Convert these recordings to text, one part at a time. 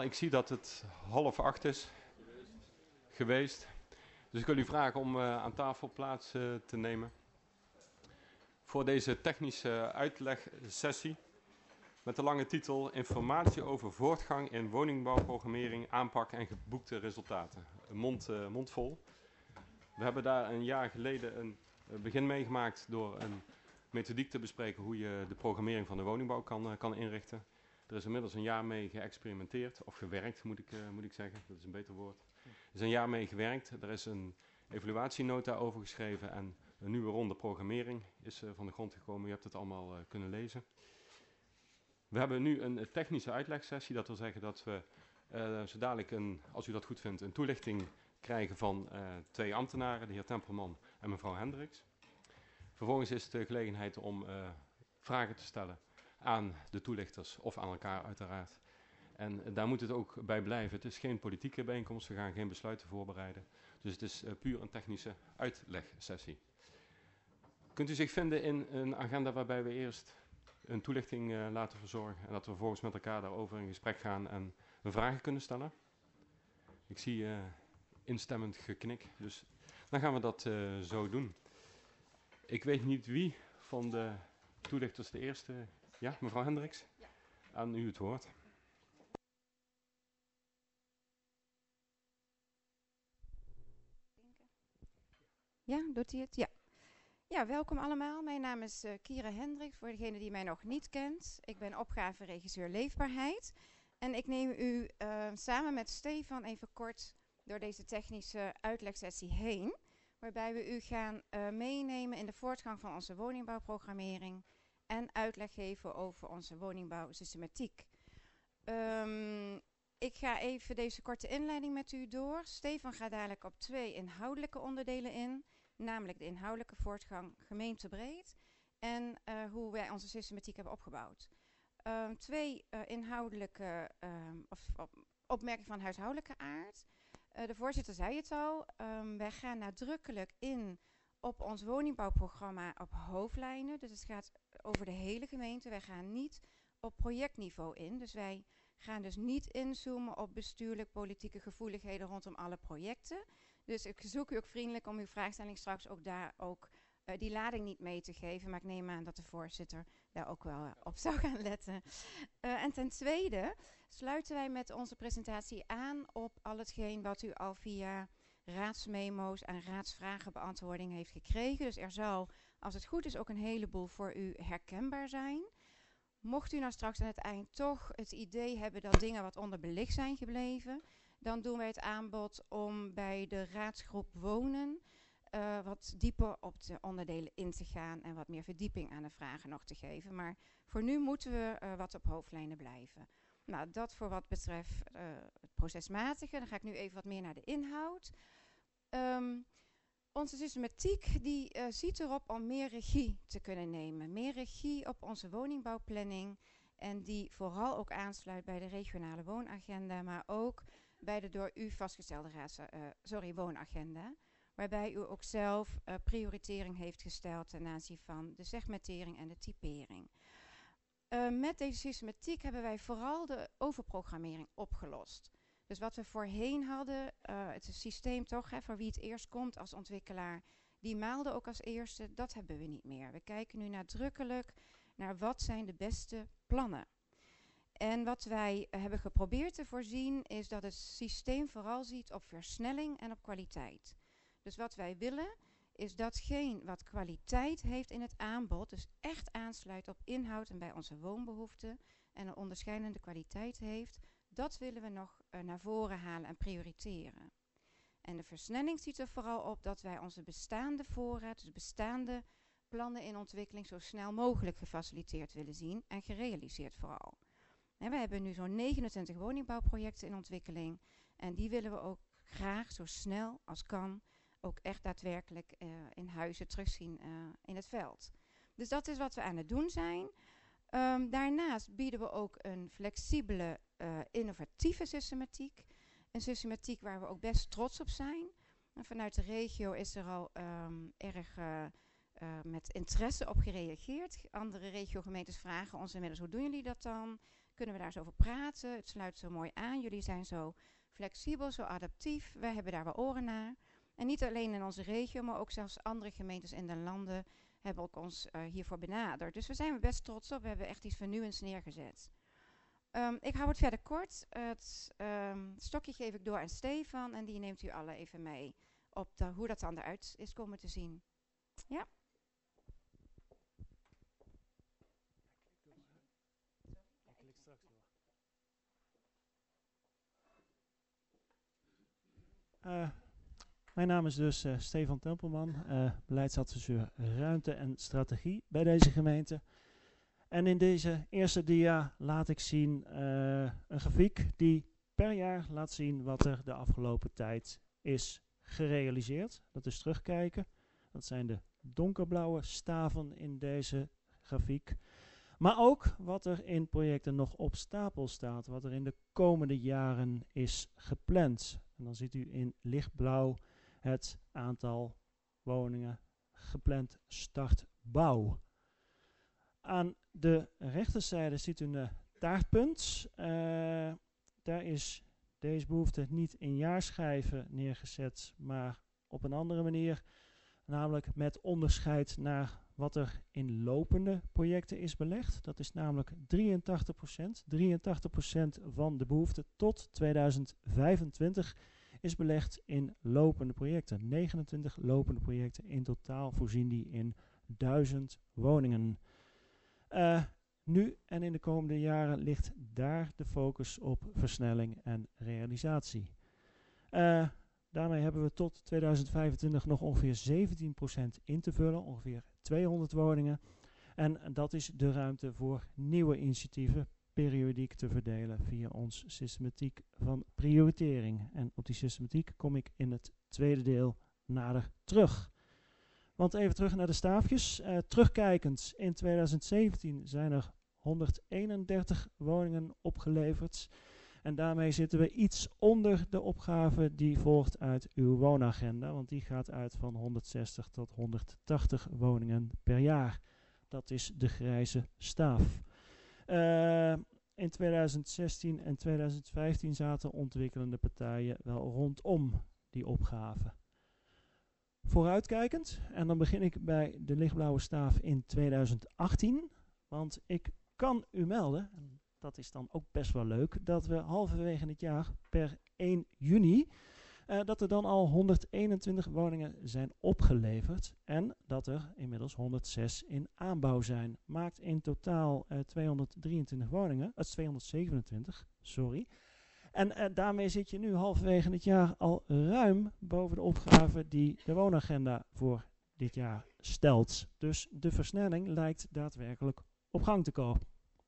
ik zie dat het 7:30 is geweest. Dus ik wil u vragen om aan tafel plaats te nemen. Voor deze technische uitlegsessie met de lange titel Informatie over voortgang in woningbouwprogrammering, aanpak en geboekte resultaten. Een mond vol. We hebben daar een jaar geleden een begin meegemaakt door een methodiek te bespreken hoe je de programmering van de woningbouw kan inrichten. Er is inmiddels een jaar mee geëxperimenteerd, of gewerkt moet ik zeggen, dat is een beter woord. Er is een jaar mee gewerkt, er is een evaluatienota over geschreven en een nieuwe ronde programmering is van de grond gekomen. U hebt het allemaal kunnen lezen. We hebben nu een technische uitlegsessie, dat wil zeggen dat we zo dadelijk, als u dat goed vindt, een toelichting krijgen van 2 ambtenaren, de heer Tempelman en mevrouw Hendricks. Vervolgens is de gelegenheid om vragen te stellen aan de toelichters of aan elkaar uiteraard. En daar moet het ook bij blijven. Het is geen politieke bijeenkomst, we gaan geen besluiten voorbereiden. Dus het is puur een technische uitlegsessie. Kunt u zich vinden in een agenda waarbij we eerst een toelichting laten verzorgen en dat we vervolgens met elkaar daarover in gesprek gaan en vragen kunnen stellen? Ik zie instemmend geknik, dus dan gaan we dat zo doen. Ik weet niet wie van de toelichters de eerste... Ja, mevrouw Hendricks? Ja. Aan u het woord. Ja, doet hij het? Ja. Ja, welkom allemaal. Mijn naam is Kira Hendricks, voor degene die mij nog niet kent. Ik ben opgaveregisseur Leefbaarheid. En ik neem u samen met Stefan even kort door deze technische uitlegsessie heen. Waarbij we u gaan meenemen in de voortgang van onze woningbouwprogrammering en uitleg geven over onze woningbouwsystematiek. Ik ga even deze korte inleiding met u door. Stefan gaat dadelijk op 2 inhoudelijke onderdelen in. Namelijk de inhoudelijke voortgang gemeentebreed en hoe wij onze systematiek hebben opgebouwd. 2 inhoudelijke opmerkingen van huishoudelijke aard. De voorzitter zei het al, wij gaan nadrukkelijk in op ons woningbouwprogramma op hoofdlijnen. Dus het gaat over de hele gemeente. Wij gaan niet op projectniveau in. Dus wij gaan dus niet inzoomen op bestuurlijk politieke gevoeligheden rondom alle projecten. Dus ik verzoek u ook vriendelijk om uw vraagstelling straks ook daar die lading niet mee te geven. Maar ik neem aan dat de voorzitter daar ook wel op zou gaan letten. En ten tweede sluiten wij met onze presentatie aan op al hetgeen wat u al via raadsmemo's en raadsvragenbeantwoording heeft gekregen. Dus er zal, als het goed is, ook een heleboel voor u herkenbaar zijn. Mocht u nou straks aan het eind toch het idee hebben dat dingen wat onderbelicht zijn gebleven, dan doen wij het aanbod om bij de raadsgroep wonen wat dieper op de onderdelen in te gaan en wat meer verdieping aan de vragen nog te geven. Maar voor nu moeten we wat op hoofdlijnen blijven. Nou, dat voor wat betreft het procesmatige. Dan ga ik nu even wat meer naar de inhoud. Onze systematiek die ziet erop om meer regie te kunnen nemen. Meer regie op onze woningbouwplanning. En die vooral ook aansluit bij de regionale woonagenda, maar ook bij de door u vastgestelde woonagenda. Waarbij u ook zelf prioritering heeft gesteld ten aanzien van de segmentering en de typering. Met deze systematiek hebben wij vooral de overprogrammering opgelost. Dus wat we voorheen hadden, het systeem toch, voor wie het eerst komt als ontwikkelaar, die maalde ook als eerste, dat hebben we niet meer. We kijken nu nadrukkelijk naar wat zijn de beste plannen. En wat wij hebben geprobeerd te voorzien is dat het systeem vooral ziet op versnelling en op kwaliteit. Dus wat wij willen is datgene wat kwaliteit heeft in het aanbod, dus echt aansluit op inhoud en bij onze woonbehoeften en een onderscheidende kwaliteit heeft, dat willen we nog naar voren halen en prioriteren. En de versnelling ziet er vooral op dat wij onze bestaande voorraad, dus bestaande plannen in ontwikkeling, zo snel mogelijk gefaciliteerd willen zien en gerealiseerd vooral. En we hebben nu zo'n 29 woningbouwprojecten in ontwikkeling en die willen we ook graag zo snel als kan ook echt daadwerkelijk in huizen terugzien in het veld. Dus dat is wat we aan het doen zijn. Daarnaast bieden we ook een flexibele, innovatieve systematiek. Een systematiek waar we ook best trots op zijn. En vanuit de regio is er al erg met interesse op gereageerd. Andere regiogemeentes vragen ons inmiddels, hoe doen jullie dat dan? kunnen we daar eens over praten. Het sluit zo mooi aan. Jullie zijn zo flexibel, zo adaptief. Wij hebben daar wel oren naar. En niet alleen in onze regio, maar ook zelfs andere gemeentes in de landen hebben ook ons hiervoor benaderd. Dus we zijn er best trots op. We hebben echt iets vernieuwends neergezet. Ik hou het verder kort. Het stokje geef ik door aan Stefan en die neemt u alle even mee op hoe dat dan eruit is komen te zien. Ja. Mijn naam is dus Stefan Tempelman, beleidsadviseur ruimte en strategie bij deze gemeente. En in deze eerste dia laat ik zien een grafiek die per jaar laat zien wat er de afgelopen tijd is gerealiseerd. Dat is terugkijken. Dat zijn de donkerblauwe staven in deze grafiek. Maar ook wat er in projecten nog op stapel staat, wat er in de komende jaren is gepland. En dan ziet u in lichtblauw het aantal woningen gepland startbouw. Aan de rechterzijde ziet u een taartpunt. Daar is deze behoefte niet in jaarschijven neergezet, maar op een andere manier. Namelijk met onderscheid naar wat er in lopende projecten is belegd. Dat is namelijk 83%. 83% van de behoefte tot 2025 is belegd in lopende projecten. 29 lopende projecten in totaal voorzien die in 1000 woningen. Nu en in de komende jaren ligt daar de focus op versnelling en realisatie. Daarmee hebben we tot 2025 nog ongeveer 17% in te vullen, ongeveer 200 woningen. En dat is de ruimte voor nieuwe initiatieven periodiek te verdelen via ons systematiek van prioritering. En op die systematiek kom ik in het tweede deel nader terug. Want even terug naar de staafjes. Terugkijkend, in 2017 zijn er 131 woningen opgeleverd. En daarmee zitten we iets onder de opgave die volgt uit uw woonagenda. Want die gaat uit van 160 tot 180 woningen per jaar. Dat is de grijze staaf. In 2016 en 2015 zaten ontwikkelende partijen wel rondom die opgave. Vooruitkijkend, en dan begin ik bij de lichtblauwe staaf in 2018. Want ik kan u melden, en dat is dan ook best wel leuk, dat we halverwege het jaar per 1 juni, dat er dan al 121 woningen zijn opgeleverd en dat er inmiddels 106 in aanbouw zijn. Maakt in totaal 223 woningen, 227, sorry. En daarmee zit je nu halverwege het jaar al ruim boven de opgave die de woonagenda voor dit jaar stelt. Dus de versnelling lijkt daadwerkelijk op gang te komen.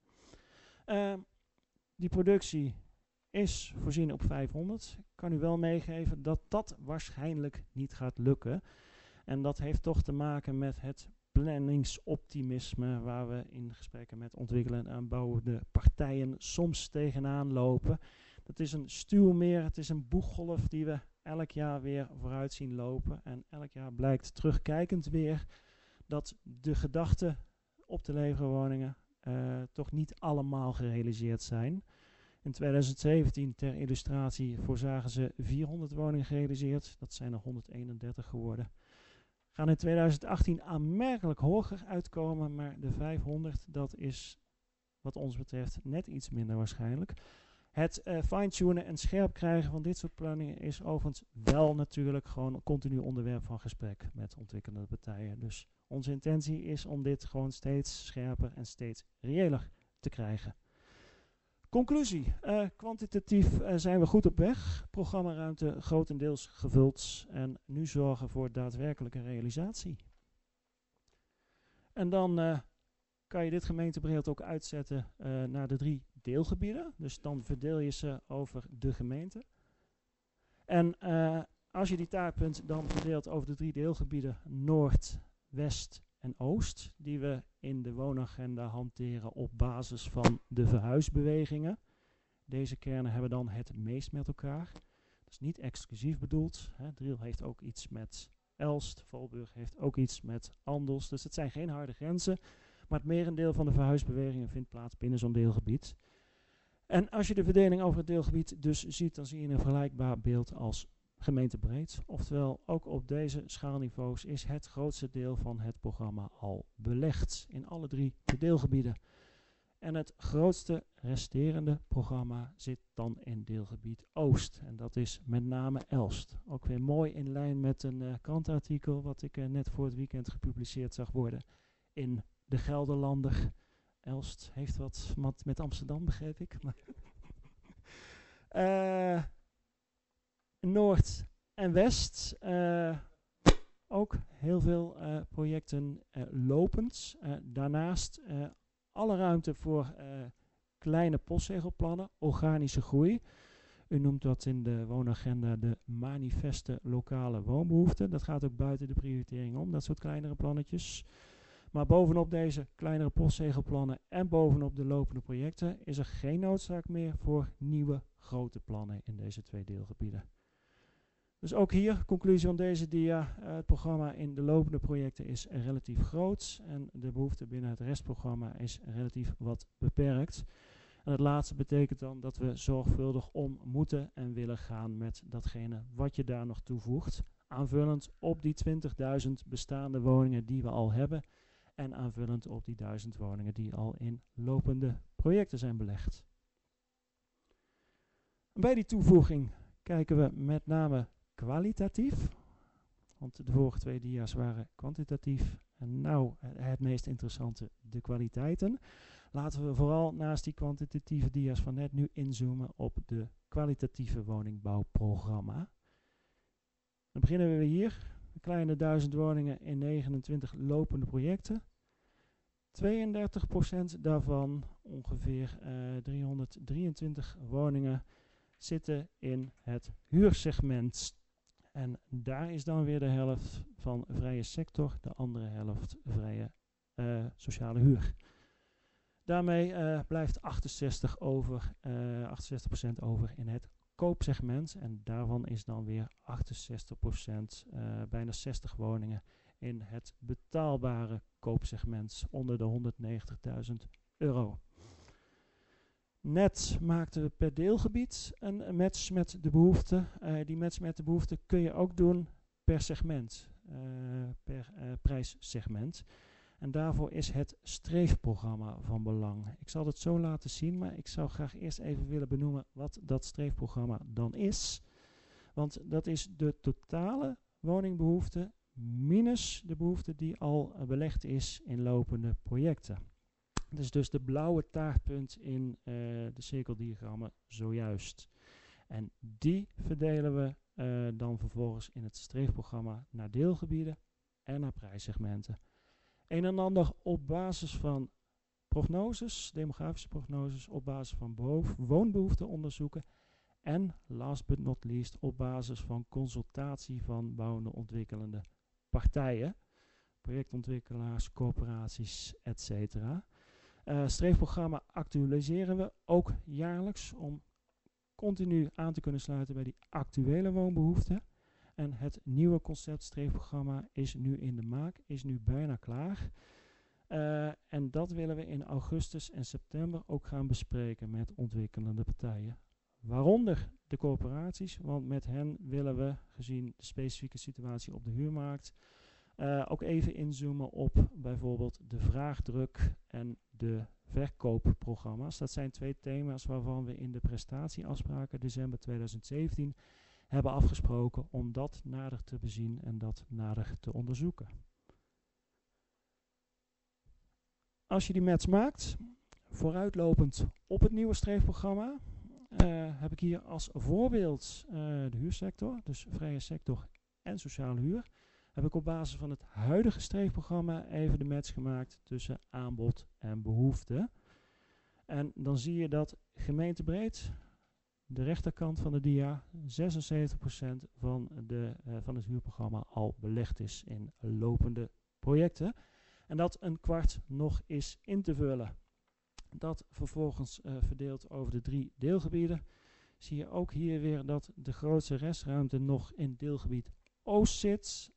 Die productie is voorzien op 500. Ik kan u wel meegeven dat dat waarschijnlijk niet gaat lukken. En dat heeft toch te maken met het planningsoptimisme waar we in gesprekken met ontwikkelende en bouwende partijen soms tegenaan lopen. Dat is een stuwmeer, het is een boeggolf die we elk jaar weer vooruit zien lopen. En elk jaar blijkt terugkijkend weer dat de gedachten op te leveren woningen toch niet allemaal gerealiseerd zijn. In 2017, ter illustratie, voorzagen ze 400 woningen gerealiseerd. Dat zijn er 131 geworden. Gaan in 2018 aanmerkelijk hoger uitkomen, maar de 500, dat is wat ons betreft net iets minder waarschijnlijk. Het fine-tunen en scherp krijgen van dit soort planningen is overigens wel natuurlijk gewoon een continu onderwerp van gesprek met ontwikkelende partijen. Dus onze intentie is om dit gewoon steeds scherper en steeds reëler te krijgen. Conclusie. Kwantitatief zijn we goed op weg. Programmaruimte grotendeels gevuld en nu zorgen voor daadwerkelijke realisatie. En dan kan je dit gemeentebeeld ook uitzetten naar de 3 deelgebieden. Dus dan verdeel je ze over de gemeente. En als je die taartpunt dan verdeelt over de 3 deelgebieden Noord, West en Oost, die we in de woonagenda hanteren op basis van de verhuisbewegingen. Deze kernen hebben dan het meest met elkaar. Dat is niet exclusief bedoeld. Driel heeft ook iets met Elst, Valburg heeft ook iets met Andels. Dus het zijn geen harde grenzen. Maar het merendeel van de verhuisbewegingen vindt plaats binnen zo'n deelgebied. En als je de verdeling over het deelgebied dus ziet, dan zie je een vergelijkbaar beeld als gemeentebreed. Oftewel, ook op deze schaalniveaus is het grootste deel van het programma al belegd in alle 3 deelgebieden. En het grootste resterende programma zit dan in deelgebied Oost. En dat is met name Elst. Ook weer mooi in lijn met een krantenartikel wat ik net voor het weekend gepubliceerd zag worden in de Gelderlander. Elst heeft wat met Amsterdam, begreep ik. Noord en West. Ook heel veel projecten lopend. Daarnaast alle ruimte voor kleine postzegelplannen, organische groei. U noemt dat in de woonagenda de manifeste lokale woonbehoeften. Dat gaat ook buiten de prioritering om, dat soort kleinere plannetjes. Maar bovenop deze kleinere postzegelplannen en bovenop de lopende projecten is er geen noodzaak meer voor nieuwe grote plannen in deze 2 deelgebieden. Dus ook hier, conclusie van deze dia, het programma in de lopende projecten is relatief groot en de behoefte binnen het restprogramma is relatief wat beperkt. En het laatste betekent dan dat we zorgvuldig om moeten en willen gaan met datgene wat je daar nog toevoegt. Aanvullend op die 20.000 bestaande woningen die we al hebben en aanvullend op die 1000 woningen die al in lopende projecten zijn belegd. Bij die toevoeging kijken we met name kwalitatief, want de vorige 2 dia's waren kwantitatief en nou het meest interessante, de kwaliteiten. Laten we vooral naast die kwantitatieve dia's van net nu inzoomen op de kwalitatieve woningbouwprogramma. Dan beginnen we hier, een kleine 1000 woningen in 29 lopende projecten. 32% daarvan, ongeveer 323 woningen, zitten in het huursegment. En daar is dan weer de helft van vrije sector, de andere helft vrije sociale huur. Daarmee blijft 68% over in het koopsegment. En daarvan is dan weer 68%, bijna 60 woningen, in het betaalbare koopsegment onder de €190.000. Net maakten we per deelgebied een match met de behoefte. Die match met de behoefte kun je ook doen per segment, per prijssegment. En daarvoor is het streefprogramma van belang. Ik zal het zo laten zien, maar ik zou graag eerst even willen benoemen wat dat streefprogramma dan is. Want dat is de totale woningbehoefte minus de behoefte die al belegd is in lopende projecten. Dat is dus de blauwe taartpunt in de cirkeldiagrammen zojuist. En die verdelen we dan vervolgens in het streefprogramma naar deelgebieden en naar prijssegmenten. Een en ander op basis van prognoses, demografische prognoses, op basis van woonbehoefteonderzoeken en last but not least op basis van consultatie van bouwende ontwikkelende partijen, projectontwikkelaars, corporaties, etc. Streefprogramma actualiseren we ook jaarlijks om continu aan te kunnen sluiten bij die actuele woonbehoeften. En het nieuwe concept streefprogramma is nu in de maak, is nu bijna klaar. En dat willen we in augustus en september ook gaan bespreken met ontwikkelende partijen. Waaronder de corporaties, want met hen willen we, gezien de specifieke situatie op de huurmarkt, ook even inzoomen op bijvoorbeeld de vraagdruk en de verkoopprogramma's. Dat zijn 2 thema's waarvan we in de prestatieafspraken december 2017 hebben afgesproken om dat nader te bezien en dat nader te onderzoeken. Als je die match maakt, vooruitlopend op het nieuwe streefprogramma, heb ik hier als voorbeeld de huursector, dus vrije sector en sociale huur. Heb ik op basis van het huidige streefprogramma even de match gemaakt tussen aanbod en behoefte. En dan zie je dat gemeentebreed, de rechterkant van de dia, 76% van het huurprogramma al belegd is in lopende projecten. En dat een kwart nog is in te vullen. Dat vervolgens verdeeld over de 3 deelgebieden. Zie je ook hier weer dat de grootste restruimte nog in deelgebied Oost zit.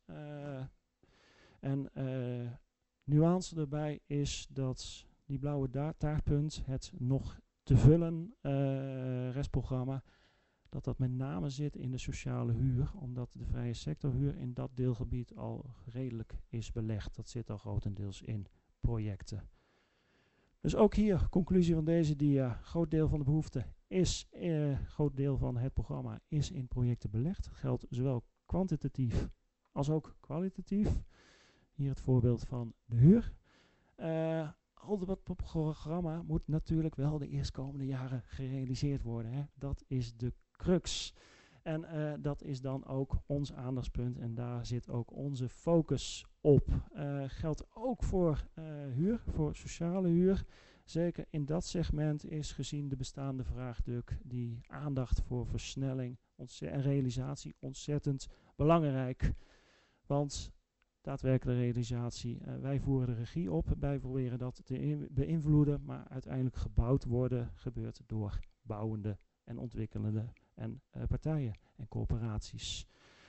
Nuance erbij is dat die blauwe taartpunt het nog te vullen restprogramma, dat met name zit in de sociale huur, omdat de vrije sectorhuur in dat deelgebied al redelijk is belegd. Dat zit al grotendeels in projecten. Dus ook hier, conclusie van deze dia, groot deel van de behoefte is, groot deel van het programma is in projecten belegd. Dat geldt zowel kwantitatief als ook kwalitatief. Hier het voorbeeld van de huur. Al dat programma moet natuurlijk wel de eerstkomende jaren gerealiseerd worden. Hè. Dat is de crux. En dat is dan ook ons aandachtspunt en daar zit ook onze focus op. Geldt ook voor huur, voor sociale huur. Zeker in dat segment is gezien de bestaande vraagstuk die aandacht voor versnelling en realisatie ontzettend belangrijk. Want daadwerkelijke realisatie, wij voeren de regie op, wij proberen dat te beïnvloeden, maar uiteindelijk gebouwd worden gebeurt door bouwende en ontwikkelende en partijen en corporaties.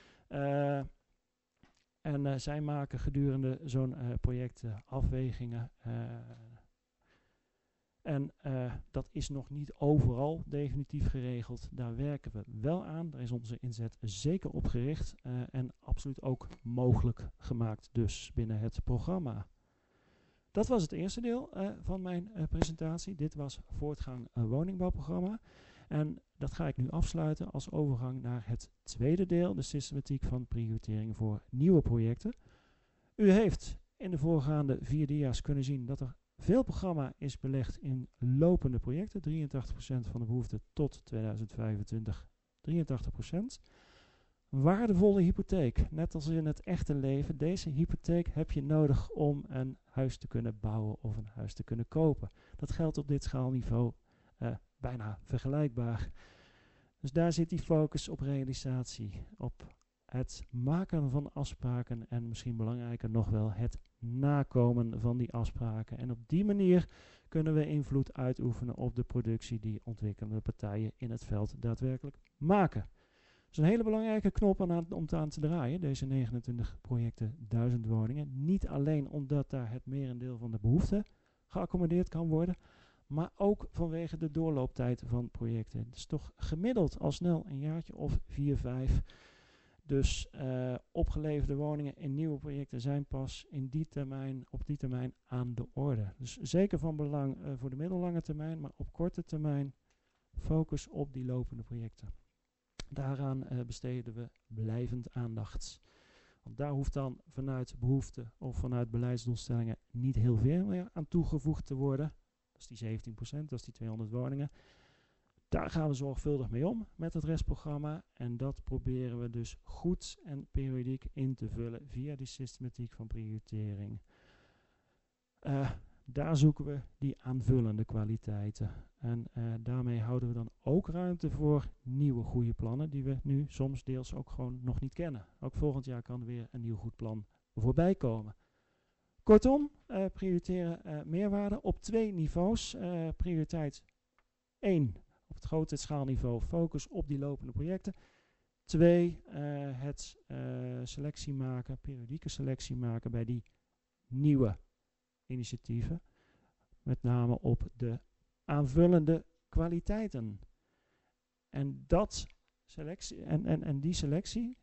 En zij maken gedurende zo'n project afwegingen. Dat is nog niet overal definitief geregeld. Daar werken we wel aan. Daar is onze inzet zeker op gericht. En absoluut ook mogelijk gemaakt dus binnen het programma. Dat was het eerste deel van mijn presentatie. Dit was voortgang woningbouwprogramma. En dat ga ik nu afsluiten als overgang naar het tweede deel. De systematiek van prioritering voor nieuwe projecten. U heeft in de voorgaande 4 dia's kunnen zien dat er veel programma is belegd in lopende projecten. 83% van de behoefte tot 2025. 83%. Waardevolle hypotheek. Net als in het echte leven. Deze hypotheek heb je nodig om een huis te kunnen bouwen of een huis te kunnen kopen. Dat geldt op dit schaalniveau bijna vergelijkbaar. Dus daar zit die focus op realisatie. Op het maken van afspraken en misschien belangrijker nog wel het nakomen van die afspraken. En op die manier kunnen we invloed uitoefenen op de productie die ontwikkelende partijen in het veld daadwerkelijk maken. Dat is een hele belangrijke knop om aan te draaien, deze 29 projecten 1000 woningen. Niet alleen omdat daar het merendeel van de behoefte geaccommodeerd kan worden, maar ook vanwege de doorlooptijd van projecten. Het is toch gemiddeld al snel een jaartje of 4, 5. Dus opgeleverde woningen in nieuwe projecten zijn pas op die termijn aan de orde. Dus zeker van belang voor de middellange termijn, maar op korte termijn focus op die lopende projecten. Daaraan besteden we blijvend aandacht. Want daar hoeft dan vanuit behoefte of vanuit beleidsdoelstellingen niet heel veel meer aan toegevoegd te worden. Dat is die 17%, dat is die 200 woningen. Daar gaan we zorgvuldig mee om met het restprogramma. En dat proberen we dus goed en periodiek in te vullen via die systematiek van prioritering. Daar zoeken we die aanvullende kwaliteiten. En daarmee houden we dan ook ruimte voor nieuwe goede plannen die we nu soms deels ook gewoon nog niet kennen. Ook volgend jaar kan er weer een nieuw goed plan voorbij komen. Kortom, prioriteren meerwaarde op 2 niveaus. Prioriteit 1, op het grote schaalniveau, focus op die lopende projecten. 2, het selectie maken, periodieke selectie maken bij die nieuwe initiatieven. Met name op de aanvullende kwaliteiten. En die selectie...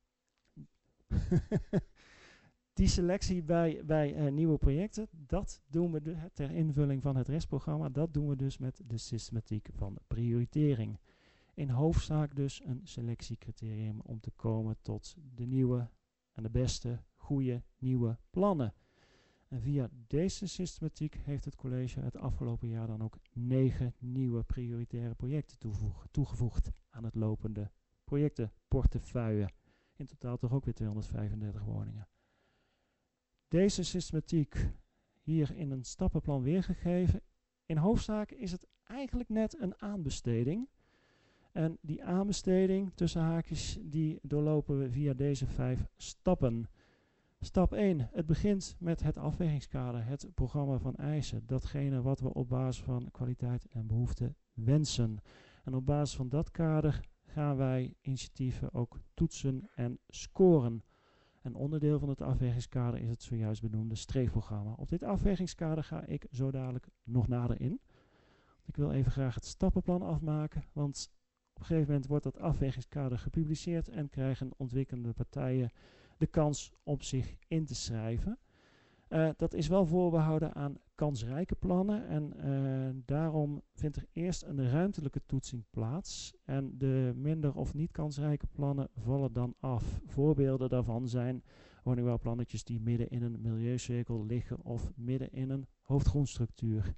Die selectie bij nieuwe projecten, dat doen we ter invulling van het restprogramma, dat doen we dus met de systematiek van prioritering. In hoofdzaak dus een selectiecriterium om te komen tot de nieuwe en de beste, goede, nieuwe plannen. En via deze systematiek heeft het college het afgelopen jaar dan ook 9 nieuwe prioritaire projecten toegevoegd aan het lopende projectenportefeuille. In totaal toch ook weer 235 woningen. Deze systematiek hier in een stappenplan weergegeven. In hoofdzaak is het eigenlijk net een aanbesteding. En die aanbesteding, tussen haakjes, die doorlopen we via deze 5 stappen. Stap 1. Het begint met het afwegingskader, het programma van eisen. Datgene wat we op basis van kwaliteit en behoefte wensen. En op basis van dat kader gaan wij initiatieven ook toetsen en scoren. Een onderdeel van het afwegingskader is het zojuist benoemde streefprogramma. Op dit afwegingskader ga ik zo dadelijk nog nader in. Ik wil even graag het stappenplan afmaken, want op een gegeven moment wordt dat afwegingskader gepubliceerd en krijgen ontwikkelende partijen de kans om zich in te schrijven. Dat is wel voorbehouden aan kansrijke plannen en daarom vindt er eerst een ruimtelijke toetsing plaats en de minder of niet kansrijke plannen vallen dan af. Voorbeelden daarvan zijn woningbouwplannetjes die midden in een milieucirkel liggen of midden in een hoofdgrondstructuur.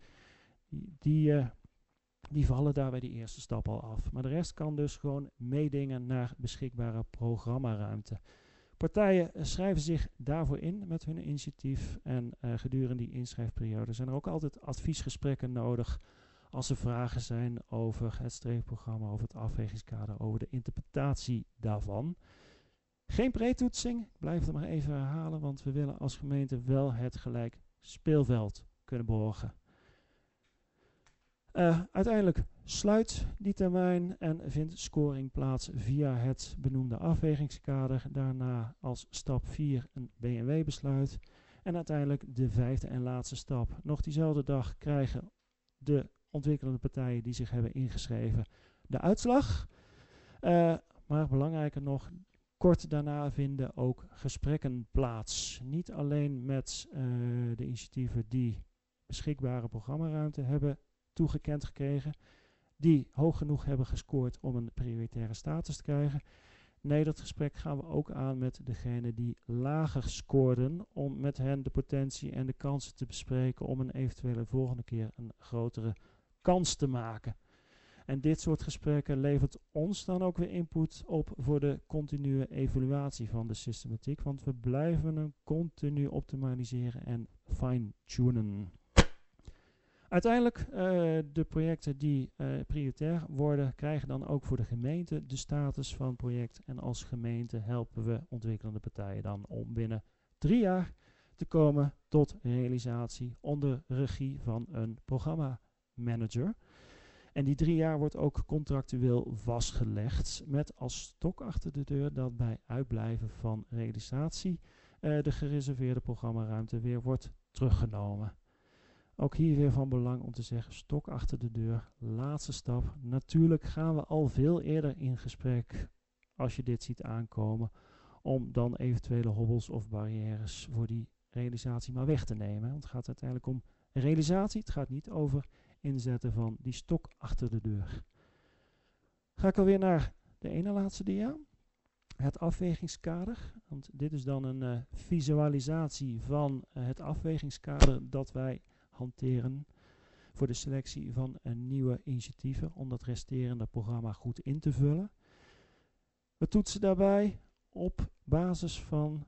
Die vallen daar bij die eerste stap al af. Maar de rest kan dus gewoon meedingen naar beschikbare programmaruimte. Partijen schrijven zich daarvoor in met hun initiatief en gedurende die inschrijfperiode zijn er ook altijd adviesgesprekken nodig als er vragen zijn over het streefprogramma, over het afwegingskader, over de interpretatie daarvan. Geen pretoetsing, ik blijf het maar even herhalen, want we willen als gemeente wel het gelijk speelveld kunnen borgen. Uiteindelijk sluit die termijn en vindt scoring plaats via het benoemde afwegingskader. Daarna als stap 4 een B&W-besluit. En uiteindelijk de 5e en laatste stap. Nog diezelfde dag krijgen de ontwikkelende partijen die zich hebben ingeschreven de uitslag. Maar belangrijker nog, kort daarna vinden ook gesprekken plaats. Niet alleen met de initiatieven die beschikbare programmaruimte hebben toegekend gekregen, die hoog genoeg hebben gescoord om een prioritaire status te krijgen. Nee, dat gesprek gaan we ook aan met degene die lager scoorden, om met hen de potentie en de kansen te bespreken om een eventuele volgende keer een grotere kans te maken. En dit soort gesprekken levert ons dan ook weer input op voor de continue evaluatie van de systematiek, want we blijven hem continu optimaliseren en fine-tunen. Uiteindelijk, de projecten die prioritair worden, krijgen dan ook voor de gemeente de status van project. En als gemeente helpen we ontwikkelende partijen dan om binnen 3 jaar te komen tot realisatie onder regie van een programmamanager. En die 3 jaar wordt ook contractueel vastgelegd met als stok achter de deur dat bij uitblijven van realisatie de gereserveerde programmaruimte weer wordt teruggenomen. Ook hier weer van belang om te zeggen, stok achter de deur, laatste stap. Natuurlijk gaan we al veel eerder in gesprek, als je dit ziet aankomen, om dan eventuele hobbels of barrières voor die realisatie maar weg te nemen. Want het gaat uiteindelijk om realisatie, het gaat niet over inzetten van die stok achter de deur. Ga ik alweer naar de ene laatste dia. Het afwegingskader, want dit is dan een visualisatie van het afwegingskader dat wij hanteren voor de selectie van nieuwe initiatieven om dat resterende programma goed in te vullen. We toetsen daarbij op basis van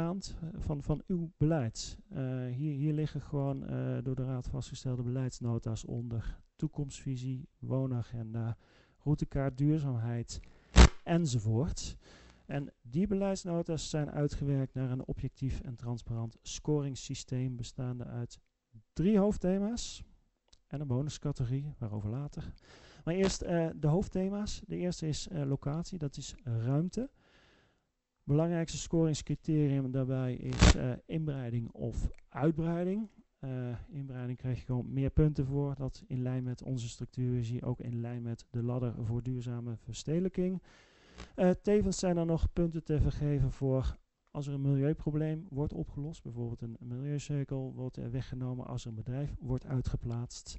van uw beleid. Hier liggen gewoon door de Raad vastgestelde beleidsnota's onder. Toekomstvisie, woonagenda, routekaart duurzaamheid enzovoort. En die beleidsnota's zijn uitgewerkt naar een objectief en transparant scoringssysteem bestaande uit 3 hoofdthema's en een bonuscategorie, waarover later. Maar eerst de hoofdthema's. De eerste is locatie, dat is ruimte. Belangrijkste scoringscriterium daarbij is inbreiding of uitbreiding. Inbreiding krijg je gewoon meer punten voor. Dat in lijn met onze structuur is hier ook in lijn met de ladder voor duurzame verstedelijking. Tevens zijn er nog punten te vergeven voor als er een milieuprobleem wordt opgelost. Bijvoorbeeld een milieucirkel wordt weggenomen als er een bedrijf wordt uitgeplaatst.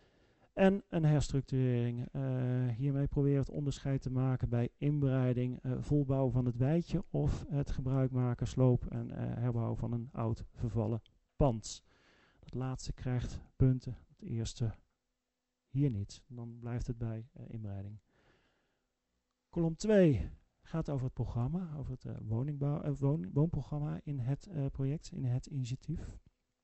En een herstructurering. Hiermee proberen we het onderscheid te maken bij inbreiding, volbouw van het wijtje of het gebruik maken, sloop en herbouw van een oud vervallen pand. Het laatste krijgt punten, het eerste hier niet. Dan blijft het bij inbreiding. Kolom 2 gaat over het programma, over het woonprogramma in het project, in het initiatief.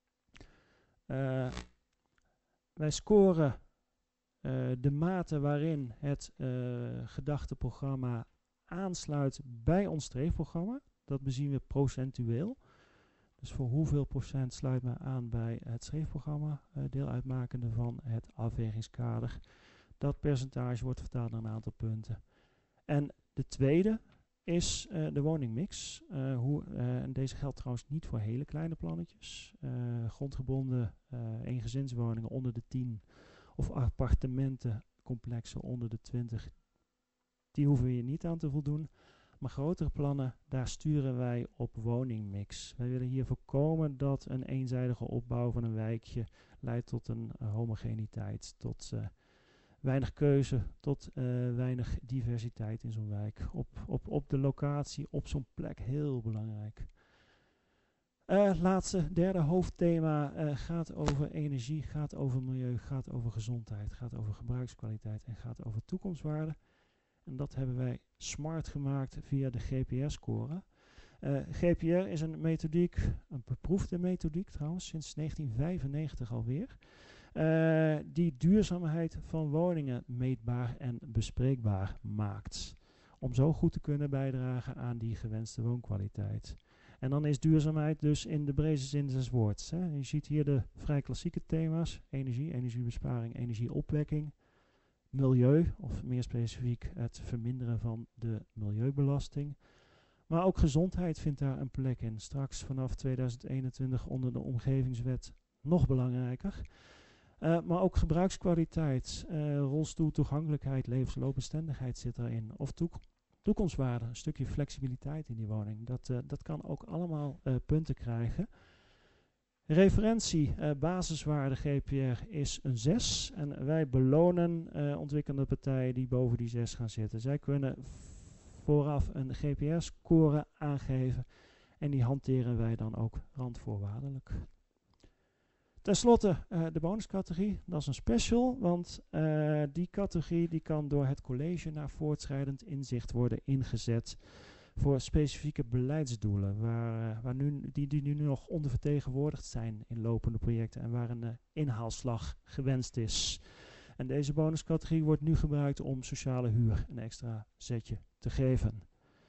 Wij scoren de mate waarin het gedachte programma aansluit bij ons streefprogramma. Dat bezien we procentueel. Dus voor hoeveel procent sluit men aan bij het streefprogramma, deel uitmakende van het afwegingskader. Dat percentage wordt vertaald naar een aantal punten. En de tweede is de woningmix. En deze geldt trouwens niet voor hele kleine plannetjes. Grondgebonden eengezinswoningen onder de 10 of appartementencomplexen onder de 20, die hoeven we hier niet aan te voldoen. Maar grotere plannen, daar sturen wij op woningmix. Wij willen hier voorkomen dat een eenzijdige opbouw van een wijkje leidt tot een homogeniteit, tot weinig keuze, tot weinig diversiteit in zo'n wijk. Op de locatie, op zo'n plek, heel belangrijk. Derde hoofdthema gaat over energie, gaat over milieu, gaat over gezondheid, gaat over gebruikskwaliteit en gaat over toekomstwaarde. En dat hebben wij smart gemaakt via de GPR-score. GPR is een methodiek, een beproefde methodiek trouwens, sinds 1995 alweer. Die duurzaamheid van woningen meetbaar en bespreekbaar maakt. Om zo goed te kunnen bijdragen aan die gewenste woonkwaliteit. En dan is duurzaamheid dus in de brede zin des woords. Je ziet hier de vrij klassieke thema's. Energie, energiebesparing, energieopwekking. Milieu, of meer specifiek het verminderen van de milieubelasting. Maar ook gezondheid vindt daar een plek in. Straks vanaf 2021 onder de omgevingswet nog belangrijker. Maar ook gebruikskwaliteit, rolstoeltoegankelijkheid, levensloopbestendigheid zit erin. Of toekomstwaarde, een stukje flexibiliteit in die woning. Dat kan ook allemaal punten krijgen. Referentie, basiswaarde GPR is een 6. En wij belonen ontwikkelende partijen die boven die 6 gaan zitten. Zij kunnen vooraf een GPR-score aangeven. En die hanteren wij dan ook randvoorwaardelijk. Ten slotte de bonuscategorie, dat is een special, want die categorie die kan door het college naar voortschrijdend inzicht worden ingezet voor specifieke beleidsdoelen, die nu nog ondervertegenwoordigd zijn in lopende projecten en waar een inhaalslag gewenst is. En deze bonuscategorie wordt nu gebruikt om sociale huur een extra zetje te geven.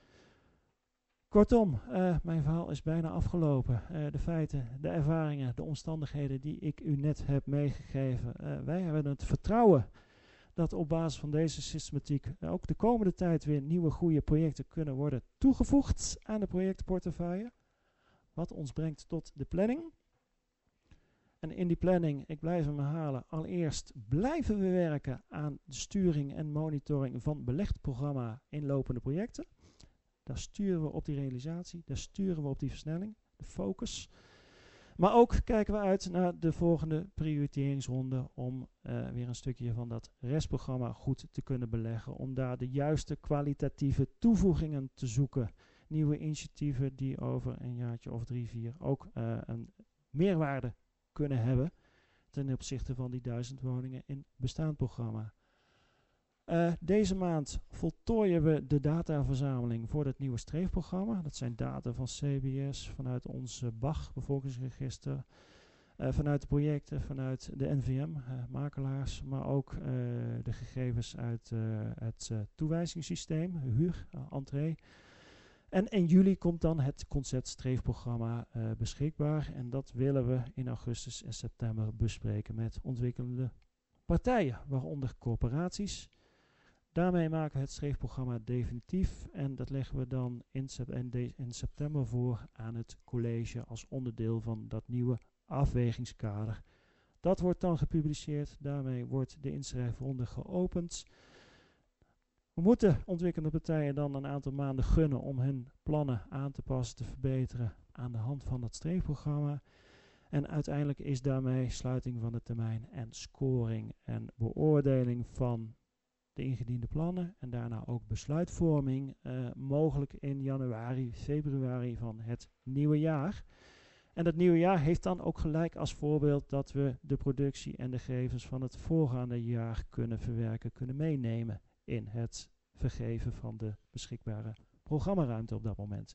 Kortom, mijn verhaal is bijna afgelopen. De feiten, de ervaringen, de omstandigheden die ik u net heb meegegeven. Wij hebben het vertrouwen dat op basis van deze systematiek ook de komende tijd weer nieuwe goede projecten kunnen worden toegevoegd aan de projectportefeuille. Wat ons brengt tot de planning. En in die planning, ik blijf hem herhalen, allereerst blijven we werken aan de sturing en monitoring van belegd programma in lopende projecten. Daar sturen we op die realisatie, daar sturen we op die versnelling, de focus. Maar ook kijken we uit naar de volgende prioriteringsronde om weer een stukje van dat restprogramma goed te kunnen beleggen. Om daar de juiste kwalitatieve toevoegingen te zoeken. Nieuwe initiatieven die over een jaartje of 3, 4 ook een meerwaarde kunnen hebben ten opzichte van die 1000 woningen in bestaand programma. Deze maand voltooien we de dataverzameling voor het nieuwe streefprogramma. Dat zijn data van CBS, vanuit ons BAG, bevolkingsregister, vanuit de projecten, vanuit de NVM, makelaars, maar ook de gegevens uit het toewijzingssysteem, huur, entree. En in juli komt dan het concept streefprogramma beschikbaar. En dat willen we in augustus en september bespreken met ontwikkelende partijen, waaronder corporaties. Daarmee maken we het streefprogramma definitief en dat leggen we dan in september voor aan het college als onderdeel van dat nieuwe afwegingskader. Dat wordt dan gepubliceerd, daarmee wordt de inschrijfronde geopend. We moeten ontwikkelende partijen dan een aantal maanden gunnen om hun plannen aan te passen, te verbeteren aan de hand van dat streefprogramma. En uiteindelijk is daarmee sluiting van de termijn en scoring en beoordeling van de ingediende plannen en daarna ook besluitvorming mogelijk in januari, februari van het nieuwe jaar. En dat nieuwe jaar heeft dan ook gelijk als voorbeeld dat we de productie en de gegevens van het voorgaande jaar kunnen verwerken, kunnen meenemen in het vergeven van de beschikbare programmaruimte op dat moment.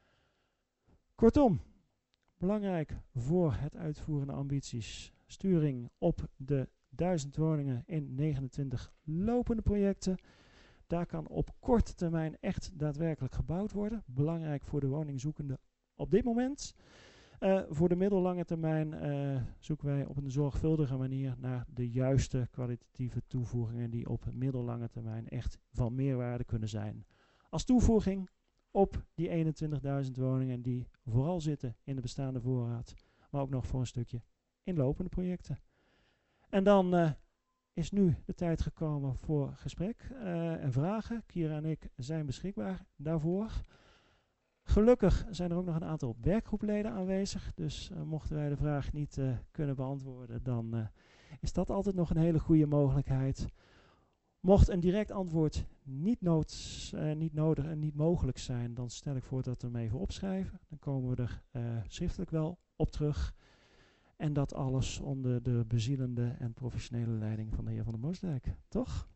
Kortom, belangrijk voor het uitvoerende ambities, sturing op de 1000 woningen in 29 lopende projecten. Daar kan op korte termijn echt daadwerkelijk gebouwd worden. Belangrijk voor de woningzoekende op dit moment. Voor de middellange termijn zoeken wij op een zorgvuldige manier naar de juiste kwalitatieve toevoegingen die op middellange termijn echt van meerwaarde kunnen zijn. Als toevoeging op die 21.000 woningen die vooral zitten in de bestaande voorraad, maar ook nog voor een stukje in lopende projecten. En dan is nu de tijd gekomen voor gesprek en vragen. Kira en ik zijn beschikbaar daarvoor. Gelukkig zijn er ook nog een aantal werkgroepleden aanwezig. Dus mochten wij de vraag niet kunnen beantwoorden, dan is dat altijd nog een hele goede mogelijkheid. Mocht een direct antwoord niet nodig en niet mogelijk zijn, dan stel ik voor dat we hem even opschrijven. Dan komen we er schriftelijk wel op terug. En dat alles onder de bezielende en professionele leiding van de heer Van der Moosdijk. Toch?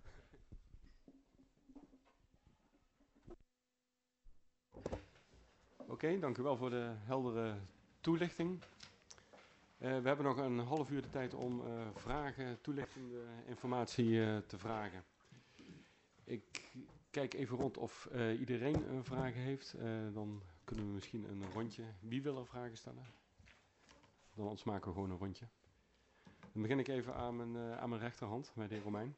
Oké, dank u wel voor de heldere toelichting. We hebben nog een half uur de tijd om vragen, toelichtende informatie te vragen. Ik kijk even rond of iedereen vragen heeft. Dan kunnen we misschien een rondje. Wie wil er vragen stellen? Dan anders maken we gewoon een rondje. Dan begin ik even aan mijn rechterhand, bij de heer Romein.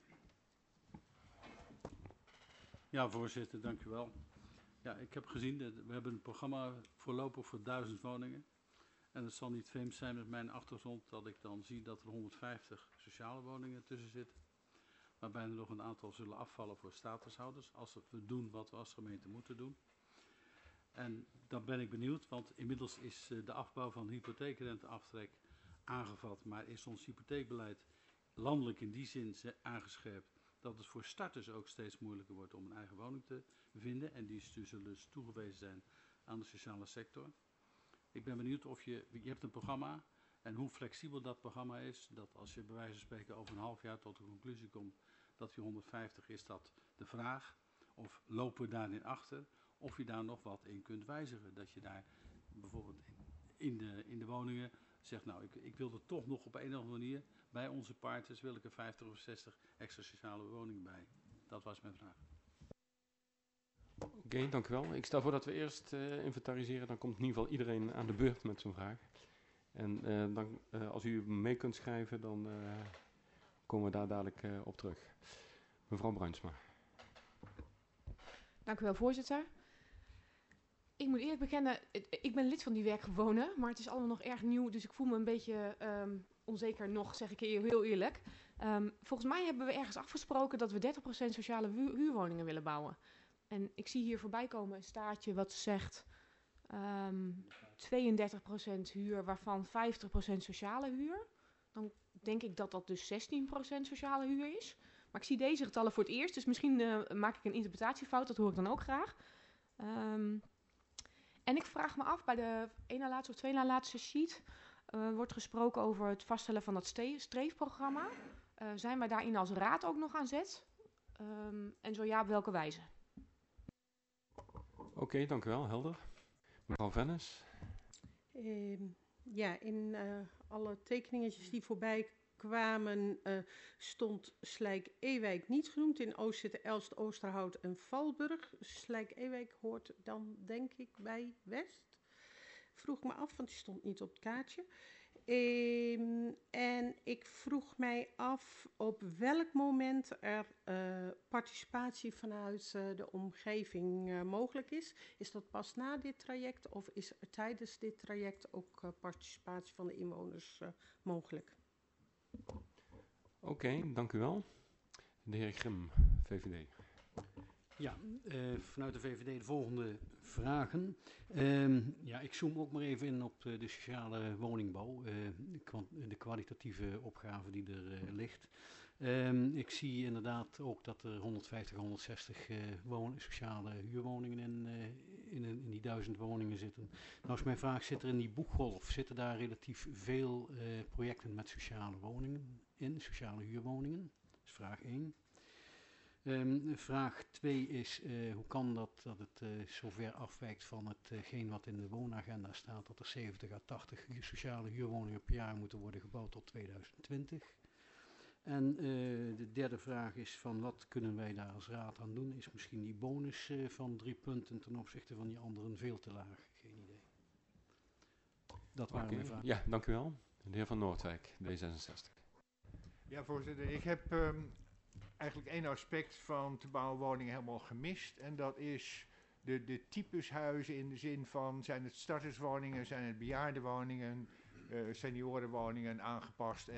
Ja, voorzitter, dank u wel. Ja, ik heb gezien, we hebben een programma voorlopig voor 1000 woningen. En het zal niet vreemd zijn met mijn achtergrond dat ik dan zie dat er 150 sociale woningen tussen zitten. Waarbij er nog een aantal zullen afvallen voor statushouders, als we doen wat we als gemeente moeten doen. En dan ben ik benieuwd, want inmiddels is de afbouw van de hypotheekrenteaftrek aangevat. Maar is ons hypotheekbeleid landelijk in die zin aangescherpt dat het voor starters ook steeds moeilijker wordt om een eigen woning te vinden. En die zullen dus toegewezen zijn aan de sociale sector. Ik ben benieuwd of je hebt een programma en hoe flexibel dat programma is. Dat als je bij wijze van spreken over een half jaar tot de conclusie komt dat je 150 is, dat de vraag. Of lopen we daarin achter? Of je daar nog wat in kunt wijzigen. Dat je daar bijvoorbeeld in de woningen zegt, nou ik wil er toch nog op een of andere manier bij onze partners wil ik er 50 of 60 extra sociale woningen bij. Dat was mijn vraag. Oké, dank u wel. Ik stel voor dat we eerst inventariseren. Dan komt in ieder geval iedereen aan de beurt met zo'n vraag. En dan, als u mee kunt schrijven, dan komen we daar dadelijk op terug. Mevrouw Bruinsma. Dank u wel, voorzitter. Ik moet eerlijk bekennen, ik ben lid van die werkgewonen, maar het is allemaal nog erg nieuw, dus ik voel me een beetje onzeker nog, zeg ik heel eerlijk. Volgens mij hebben we ergens afgesproken dat we 30% sociale huurwoningen willen bouwen. En ik zie hier voorbij komen een staartje wat zegt 32% huur, waarvan 50% sociale huur. Dan denk ik dat dat dus 16% sociale huur is. Maar ik zie deze getallen voor het eerst, dus misschien maak ik een interpretatiefout, dat hoor ik dan ook graag. En ik vraag me af, bij de één na laatste of twee na laatste sheet wordt gesproken over het vaststellen van dat streefprogramma. Zijn wij daarin als raad ook nog aan zet? En zo ja, op welke wijze? Oké, dank u wel. Helder. Mevrouw Vennis. Ja, in alle tekeningetjes die voorbij kwamen stond Slijk-Ewijk niet genoemd. In Oost zitten Elst, Oosterhout en Valburg. Slijk-Ewijk hoort dan denk ik bij West. Vroeg me af, want die stond niet op het kaartje. En ik vroeg mij af op welk moment er participatie vanuit de omgeving mogelijk is. Is dat pas na dit traject of is er tijdens dit traject ook participatie van de inwoners mogelijk? Oké, dank u wel. De heer Grim, VVD. Ja, vanuit de VVD de volgende vragen. Ja, ik zoom ook maar even in op de sociale woningbouw, de kwalitatieve opgave die er ligt. Ik zie inderdaad ook dat er 150, 160 sociale huurwoningen in die 1000 woningen zitten. Nou is mijn vraag, zit er in die boeggolf, zitten daar relatief veel projecten met sociale woningen in, sociale huurwoningen? Dat is vraag 1. Vraag 2 is, hoe kan dat het zo ver afwijkt van hetgeen wat in de woonagenda staat, dat er 70 à 80 sociale huurwoningen per jaar moeten worden gebouwd tot 2020? En de derde vraag is van wat kunnen wij daar als raad aan doen? Is misschien die bonus van 3 punten ten opzichte van die anderen veel te laag? Geen idee. Dat waren mijn vragen. Ja, dank u wel. De heer Van Noordwijk, D66. Ja, voorzitter. Ik heb eigenlijk één aspect van te bouwen woningen helemaal gemist. En dat is de types huizen in de zin van, zijn het starterswoningen, zijn het bejaardenwoningen, seniorenwoningen aangepast. En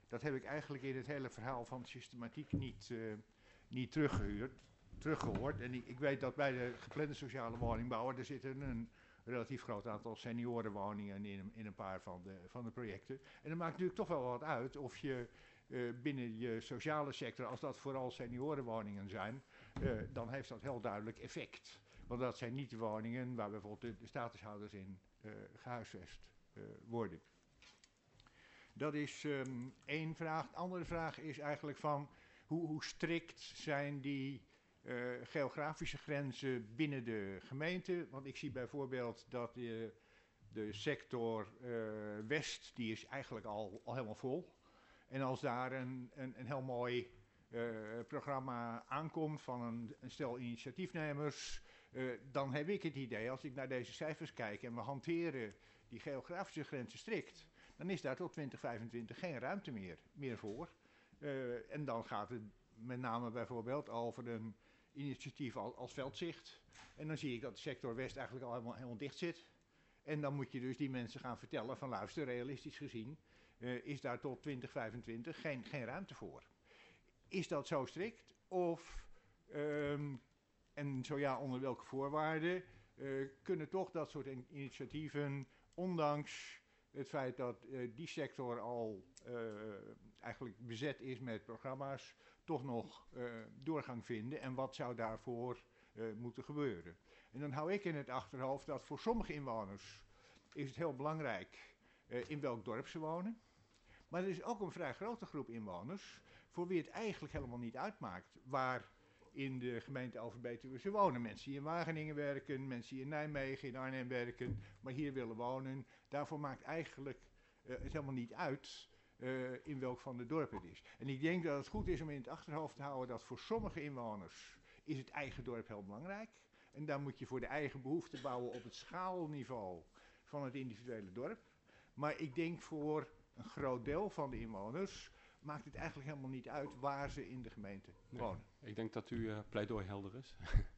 Dat heb ik eigenlijk in het hele verhaal van systematiek niet teruggehoord. En ik weet dat bij de geplande sociale woningbouw, er zitten een relatief groot aantal seniorenwoningen in een paar van de projecten. En dat maakt natuurlijk toch wel wat uit of je binnen je sociale sector, als dat vooral seniorenwoningen zijn, dan heeft dat heel duidelijk effect. Want dat zijn niet de woningen waar bijvoorbeeld de statushouders in gehuisvest worden. Dat is één vraag. De andere vraag is eigenlijk van hoe strikt zijn die geografische grenzen binnen de gemeente. Want ik zie bijvoorbeeld dat de sector West, die is eigenlijk al helemaal vol. En als daar een heel mooi programma aankomt van een stel initiatiefnemers, dan heb ik het idee, als ik naar deze cijfers kijk en we hanteren die geografische grenzen strikt, dan is daar tot 2025 geen ruimte meer voor. En dan gaat het met name bijvoorbeeld over een initiatief als Veldzicht. En dan zie ik dat de sector West eigenlijk al helemaal dicht zit. En dan moet je dus die mensen gaan vertellen van luister, realistisch gezien is daar tot 2025 geen ruimte voor. Is dat zo strikt? Of, en zo ja, onder welke voorwaarden, kunnen toch dat soort initiatieven, ondanks het feit dat die sector al eigenlijk bezet is met programma's, toch nog doorgang vinden? En wat zou daarvoor moeten gebeuren? En dan hou ik in het achterhoofd dat voor sommige inwoners is het heel belangrijk in welk dorp ze wonen. Maar er is ook een vrij grote groep inwoners voor wie het eigenlijk helemaal niet uitmaakt waar in de gemeente Overbetuwe ze wonen. Mensen die in Wageningen werken, mensen die in Nijmegen, in Arnhem werken, maar hier willen wonen. Daarvoor maakt eigenlijk het helemaal niet uit in welk van de dorpen het is. En ik denk dat het goed is om in het achterhoofd te houden dat voor sommige inwoners is het eigen dorp heel belangrijk. En daar moet je voor de eigen behoeften bouwen op het schaalniveau van het individuele dorp. Maar ik denk voor een groot deel van de inwoners maakt het eigenlijk helemaal niet uit waar ze in de gemeente wonen. Ik denk dat uw pleidooi helder is.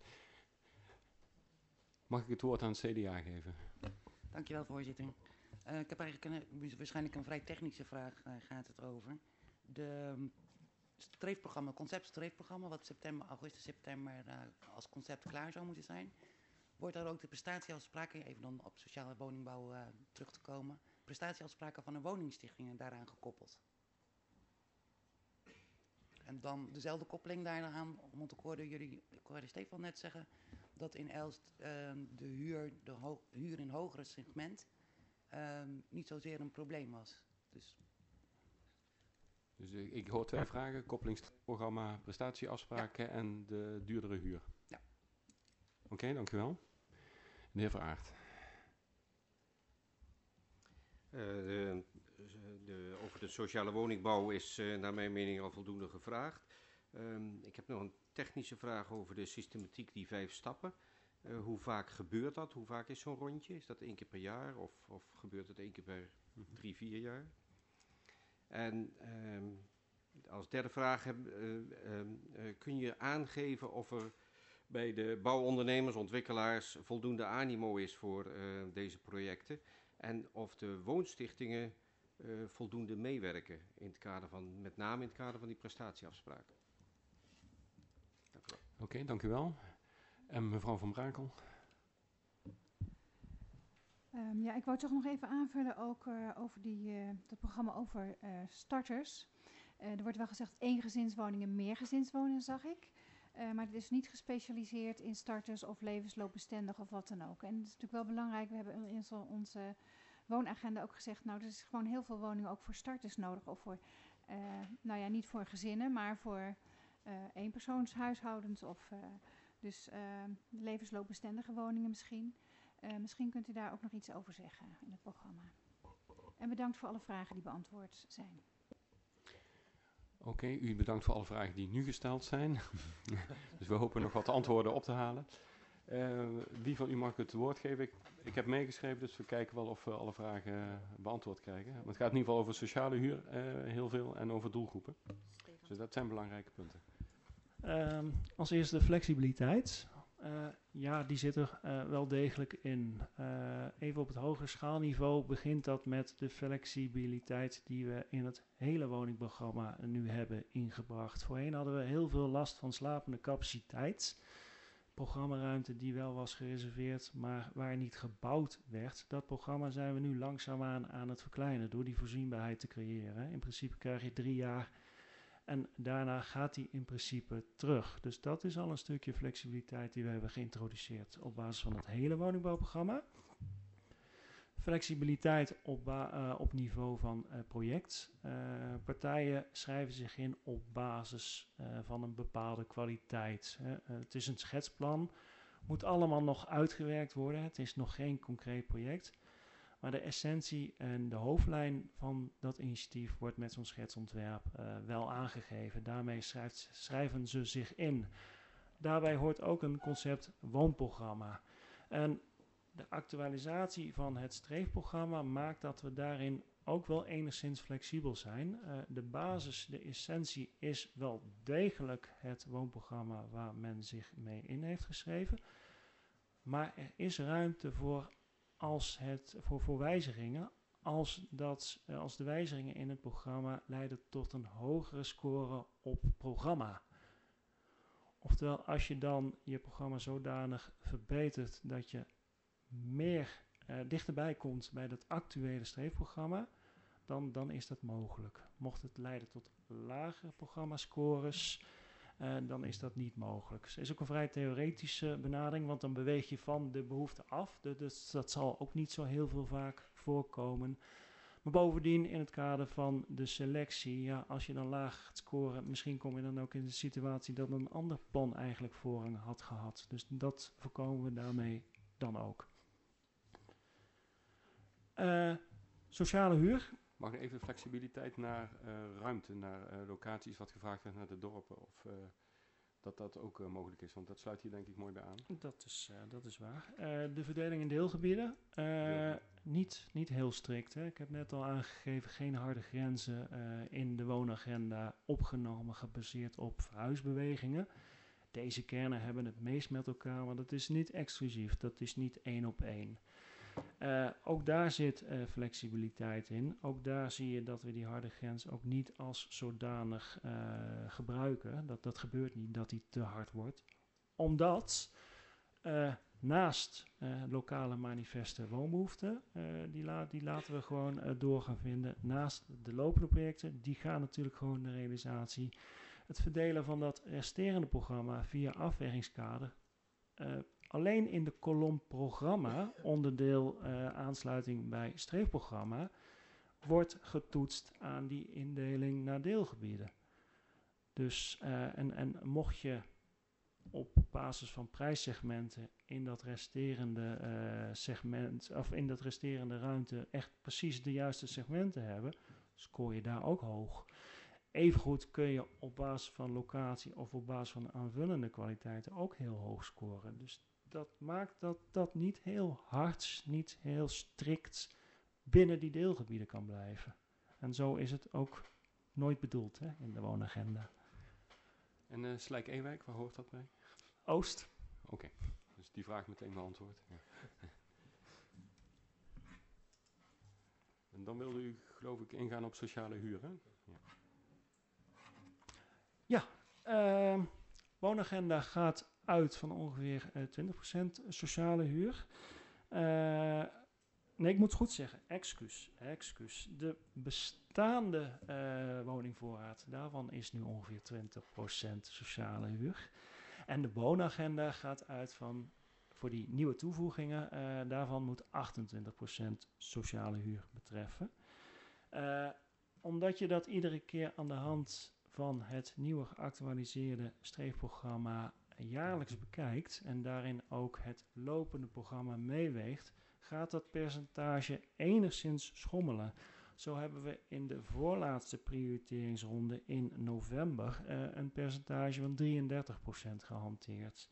Mag ik het woord aan het CDA geven? Dankjewel, voorzitter. Ik heb eigenlijk waarschijnlijk een vrij technische vraag, gaat het over. De streefprogramma, conceptstreefprogramma, wat augustus, september als concept klaar zou moeten zijn. Wordt daar ook de prestatieafspraken, even dan op sociale woningbouw terug te komen, prestatieafspraken van een woningstichting daaraan gekoppeld? En dan dezelfde koppeling daaraan, want ik hoorde Stefan net zeggen dat in Elst de huur in hogere segment niet zozeer een probleem was. Dus ik hoor twee vragen, koppelingsprogramma, prestatieafspraken en de duurdere huur. Ja. Oké, dank u wel. De heer Veraert. Over de sociale woningbouw is naar mijn mening al voldoende gevraagd. Ik heb nog een technische vraag over de systematiek, die 5 stappen. Hoe vaak gebeurt dat? Hoe vaak is zo'n rondje? Is dat 1 keer per jaar of gebeurt het 1 keer per 3, 4 jaar? En als derde vraag kun je aangeven of er bij de bouwondernemers, ontwikkelaars voldoende animo is voor deze projecten en of de woonstichtingen voldoende meewerken in het kader van, met name in het kader van die prestatieafspraken. Dank u wel. Oké, dank u wel. En mevrouw Van Brakel. Ja, ik wou toch nog even aanvullen ook over dat programma over starters. Er wordt wel gezegd 1 gezinswoningen, meer gezinswoningen, zag ik. Maar het is niet gespecialiseerd in starters of levensloopbestendig of wat dan ook. En het is natuurlijk wel belangrijk, we hebben in onze woonagenda ook gezegd, nou, er is gewoon heel veel woningen ook voor starters nodig. Of voor, nou ja, niet voor gezinnen, maar voor eenpersoonshuishoudens of dus levensloopbestendige woningen misschien. Misschien kunt u daar ook nog iets over zeggen in het programma. En bedankt voor alle vragen die beantwoord zijn. Oké, u bedankt voor alle vragen die nu gesteld zijn. Dus we hopen nog wat antwoorden op te halen. Wie van u mag het woord geven? Ik heb meegeschreven, dus we kijken wel of we alle vragen beantwoord krijgen. Maar het gaat in ieder geval over sociale huur heel veel en over doelgroepen. Dus dat zijn belangrijke punten. Als eerste de flexibiliteit. Ja, die zit er wel degelijk in. Even op het hogere schaalniveau begint dat met de flexibiliteit die we in het hele woningprogramma nu hebben ingebracht. Voorheen hadden we heel veel last van slapende capaciteit. Programmaruimte die wel was gereserveerd, maar waar niet gebouwd werd. Dat programma zijn we nu langzaamaan aan het verkleinen door die voorzienbaarheid te creëren. In principe krijg je 3 jaar en daarna gaat die in principe terug. Dus dat is al een stukje flexibiliteit die we hebben geïntroduceerd op basis van het hele woningbouwprogramma. Flexibiliteit op niveau van project. Partijen schrijven zich in op basis van een bepaalde kwaliteit. Het is een schetsplan, moet allemaal nog uitgewerkt worden. Het is nog geen concreet project. Maar de essentie en de hoofdlijn van dat initiatief wordt met zo'n schetsontwerp wel aangegeven. Daarmee schrijven ze zich in. Daarbij hoort ook een concept woonprogramma. En de actualisatie van het streefprogramma maakt dat we daarin ook wel enigszins flexibel zijn. De basis, de essentie is wel degelijk het woonprogramma waar men zich mee in heeft geschreven. Maar er is ruimte voor wijzigingen als de wijzigingen in het programma leiden tot een hogere score op programma. Oftewel, als je dan je programma zodanig verbetert dat je meer dichterbij komt bij dat actuele streefprogramma, dan is dat mogelijk. Mocht het leiden tot lagere programmascores, dan is dat niet mogelijk. Het is ook een vrij theoretische benadering, want dan beweeg je van de behoefte af. Dus dat zal ook niet zo heel veel vaak voorkomen. Maar bovendien in het kader van de selectie, ja, als je dan laag gaat scoren, misschien kom je dan ook in de situatie dat een ander plan eigenlijk voorrang had gehad. Dus dat voorkomen we daarmee dan ook. Sociale huur. Mag ik even flexibiliteit naar ruimte, naar locaties wat gevraagd werd naar de dorpen, of dat ook mogelijk is? Want dat sluit hier denk ik mooi bij aan. Dat is waar. De verdeling in deelgebieden, niet heel strikt. Hè. Ik heb net al aangegeven, geen harde grenzen in de woonagenda opgenomen, gebaseerd op verhuisbewegingen. Deze kernen hebben het meest met elkaar, maar dat is niet exclusief. Dat is niet 1 op 1. Ook daar zit flexibiliteit in. Ook daar zie je dat we die harde grens ook niet als zodanig gebruiken. Dat gebeurt niet, dat die te hard wordt. Omdat naast lokale manifesten woonbehoeften, die laten we gewoon door gaan vinden. Naast de lopende projecten, die gaan natuurlijk gewoon de realisatie. Het verdelen van dat resterende programma via afwegingskader. Alleen in de kolom programma, onderdeel aansluiting bij streefprogramma, wordt getoetst aan die indeling naar deelgebieden. Dus, en mocht je op basis van prijssegmenten in dat resterende segment, of in dat resterende ruimte echt precies de juiste segmenten hebben, scoor je daar ook hoog. Evengoed kun je op basis van locatie of op basis van aanvullende kwaliteiten ook heel hoog scoren. Dus dat maakt dat niet heel hard, niet heel strikt binnen die deelgebieden kan blijven. En zo is het ook nooit bedoeld, hè, in de woonagenda. En Slijk-Ewijk, waar hoort dat bij? Oost. Oké, dus die vraag meteen beantwoord. Ja. En dan wilde u, geloof ik, ingaan op sociale huur, hè? Ja, woonagenda gaat uit van ongeveer 20% sociale huur. Nee, ik moet het goed zeggen. Excuus. De bestaande woningvoorraad, daarvan is nu ongeveer 20% sociale huur. En de woonagenda gaat uit van, voor die nieuwe toevoegingen, daarvan moet 28% sociale huur betreffen. Omdat je dat iedere keer aan de hand van het nieuwe geactualiseerde streefprogramma jaarlijks bekijkt en daarin ook het lopende programma meeweegt, gaat dat percentage enigszins schommelen. Zo hebben we in de voorlaatste prioriteringsronde in november een percentage van 33% gehanteerd.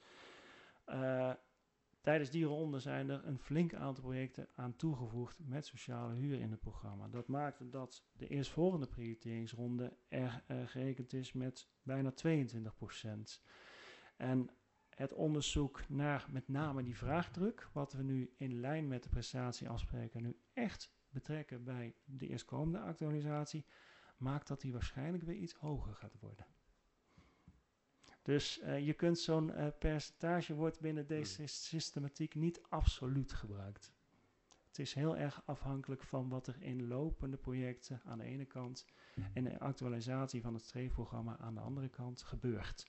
Tijdens die ronde zijn er een flink aantal projecten aan toegevoegd met sociale huur in het programma. Dat maakte dat de eerstvolgende prioriteringsronde er gerekend is met bijna 22%. En het onderzoek naar met name die vraagdruk, wat we nu in lijn met de prestatieafspraken nu echt betrekken bij de eerstkomende actualisatie, maakt dat die waarschijnlijk weer iets hoger gaat worden. Dus je kunt zo'n percentage wordt binnen deze systematiek niet absoluut gebruikt. Het is heel erg afhankelijk van wat er in lopende projecten aan de ene kant en de actualisatie van het streefprogramma aan de andere kant gebeurt.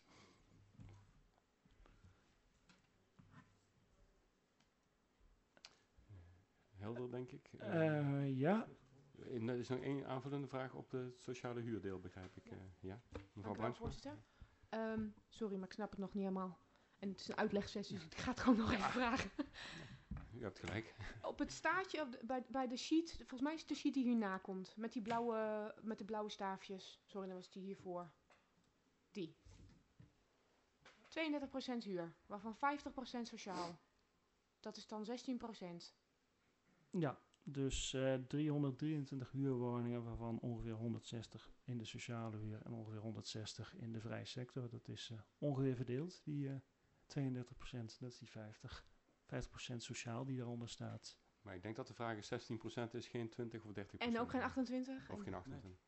Helder, denk ik. Ja. Er is nog één aanvullende vraag op het sociale huurdeel, begrijp ik. Ja, mevrouw Bruinsma. Voorzitter. Sorry, maar ik snap het nog niet helemaal. En het is een uitlegsessie, dus ik ga het gewoon nog even vragen. U hebt gelijk. Op het staartje, bij de sheet, volgens mij is het de sheet die hierna komt. Met de blauwe staafjes. Sorry, dan was die hiervoor. Die. 32% huur, waarvan 50% sociaal. Dat is dan 16%. Ja, dus 323 huurwoningen, waarvan ongeveer 160 in de sociale huur en ongeveer 160 in de vrije sector. Dat is ongeveer verdeeld, die 32%, dat is die 50% sociaal die daaronder staat. Maar ik denk dat de vraag is 16% is, geen 20 of 30%. En ook geen 28? Of geen 28.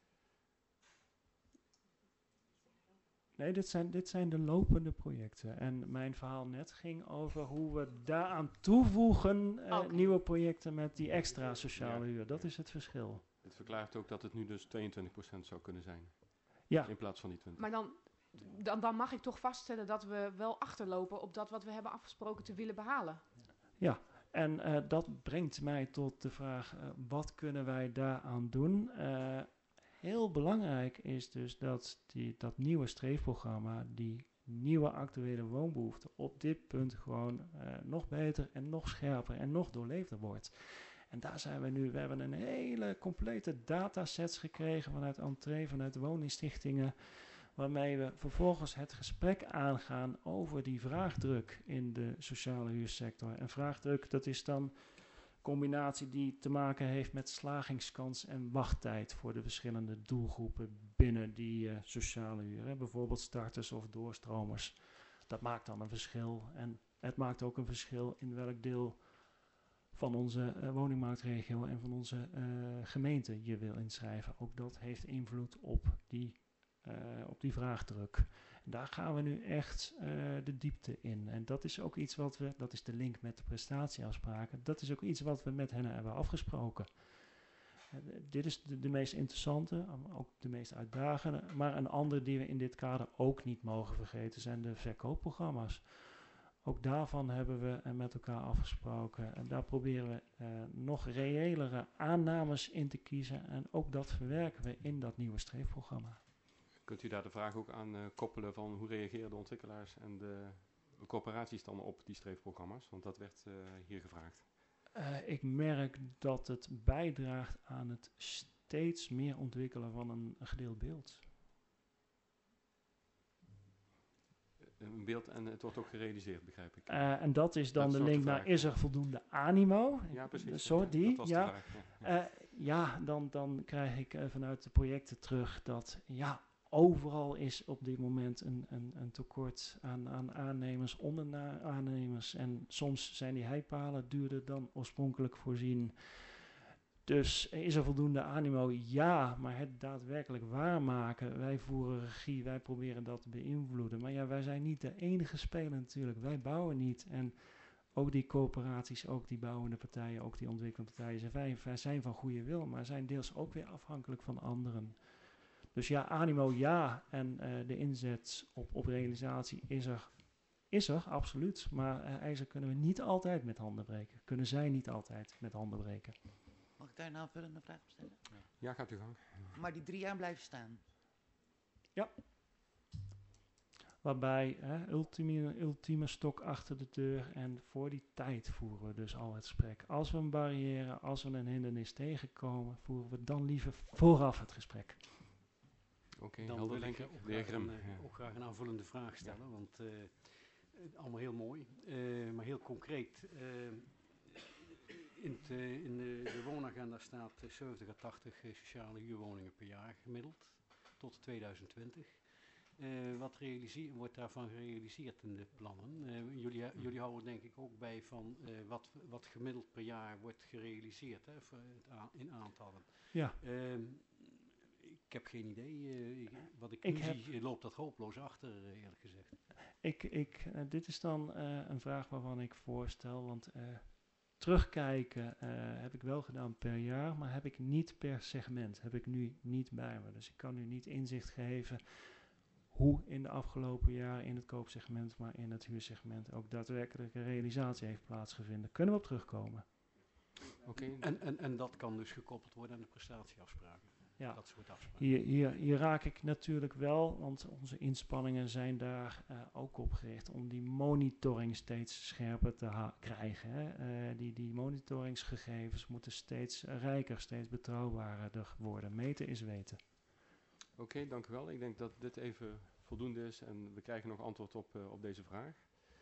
Nee, dit zijn de lopende projecten. En mijn verhaal net ging over hoe we daaraan toevoegen nieuwe projecten met die extra sociale huur. Dat is het verschil. Het verklaart ook dat het nu dus 22% zou kunnen zijn. Ja. In plaats van die 20%. Maar dan mag ik toch vaststellen dat we wel achterlopen op dat wat we hebben afgesproken te willen behalen. Ja, en dat brengt mij tot de vraag, wat kunnen wij daaraan doen? Heel belangrijk is dus dat nieuwe streefprogramma, die nieuwe actuele woonbehoeften op dit punt gewoon nog beter en nog scherper en nog doorleefder wordt. En daar zijn we nu. We hebben een hele complete datasets gekregen vanuit Entree, vanuit de woningstichtingen, waarmee we vervolgens het gesprek aangaan over die vraagdruk in de sociale huursector. En vraagdruk, dat is dan combinatie die te maken heeft met slagingskans en wachttijd voor de verschillende doelgroepen binnen die sociale huur. Hè. Bijvoorbeeld starters of doorstromers. Dat maakt dan een verschil. En het maakt ook een verschil in welk deel van onze woningmarktregio en van onze gemeente je wil inschrijven. Ook dat heeft invloed op die vraagdruk. En daar gaan we nu echt de diepte in. En dat is ook iets dat is de link met de prestatieafspraken, dat is ook iets wat we met hen hebben afgesproken. Dit is de meest interessante, ook de meest uitdagende, maar een ander die we in dit kader ook niet mogen vergeten zijn de verkoopprogramma's. Ook daarvan hebben we met elkaar afgesproken. En daar proberen we nog reëlere aannames in te kiezen. En ook dat verwerken we in dat nieuwe streefprogramma. Kunt u daar de vraag ook aan koppelen van hoe reageren de ontwikkelaars en de corporaties dan op die streefprogramma's? Want dat werd hier gevraagd. Ik merk dat het bijdraagt aan het steeds meer ontwikkelen van een gedeeld beeld. Een beeld en het wordt ook gerealiseerd, begrijp ik. En dat is dan de link naar, is er voldoende animo? Ja, precies. Dat was de vraag. Dan krijg ik vanuit de projecten terug dat overal is op dit moment een tekort aan aannemers, onderaannemers. En soms zijn die heipalen duurder dan oorspronkelijk voorzien. Dus is er voldoende animo? Ja, maar het daadwerkelijk waarmaken. Wij voeren regie, wij proberen dat te beïnvloeden. Maar wij zijn niet de enige speler natuurlijk. Wij bouwen niet. En ook die corporaties, ook die bouwende partijen, ook die ontwikkelende partijen. Wij zijn van goede wil, maar zijn deels ook weer afhankelijk van anderen. Dus ja, animo ja. En de inzet op realisatie is er, absoluut. Maar ijzer kunnen we niet altijd met handen breken. Kunnen zij niet altijd met handen breken. Mag ik daar een aanvullende vraag op stellen? Ja, gaat u gang. Maar die 3 jaar blijven staan? Ja. Waarbij ultieme stok achter de deur en voor die tijd voeren we dus al het gesprek. Als we een barrière, als we een hindernis tegenkomen, voeren we dan liever vooraf het gesprek. Oké, dan helder, wil denk ik ook graag een aanvullende vraag stellen, ja. Want allemaal heel mooi, maar heel concreet. In de woonagenda staat 70 à 80 sociale huurwoningen per jaar gemiddeld tot 2020. Wordt daarvan gerealiseerd in de plannen? Jullie houden denk ik ook bij van wat gemiddeld per jaar wordt gerealiseerd, hè, in aantallen. Ja. Ik heb geen idee. Wat ik nu zie, loopt dat hopeloos achter, eerlijk gezegd. Dit is dan een vraag waarvan ik voorstel, want terugkijken heb ik wel gedaan per jaar, maar heb ik niet per segment. Heb ik nu niet bij me. Dus ik kan u niet inzicht geven hoe in de afgelopen jaren in het koopsegment, maar in het huursegment ook daadwerkelijke realisatie heeft plaatsgevonden. Kunnen we op terugkomen. Okay. En dat kan dus gekoppeld worden aan de prestatieafspraken. Ja, dat soort afspraken. Hier raak ik natuurlijk wel, want onze inspanningen zijn daar ook op gericht om die monitoring steeds scherper te krijgen. Hè. Die monitoringsgegevens moeten steeds rijker, steeds betrouwbaarder worden. Meten is weten. Oké, dank u wel. Ik denk dat dit even voldoende is en we krijgen nog antwoord op deze vraag.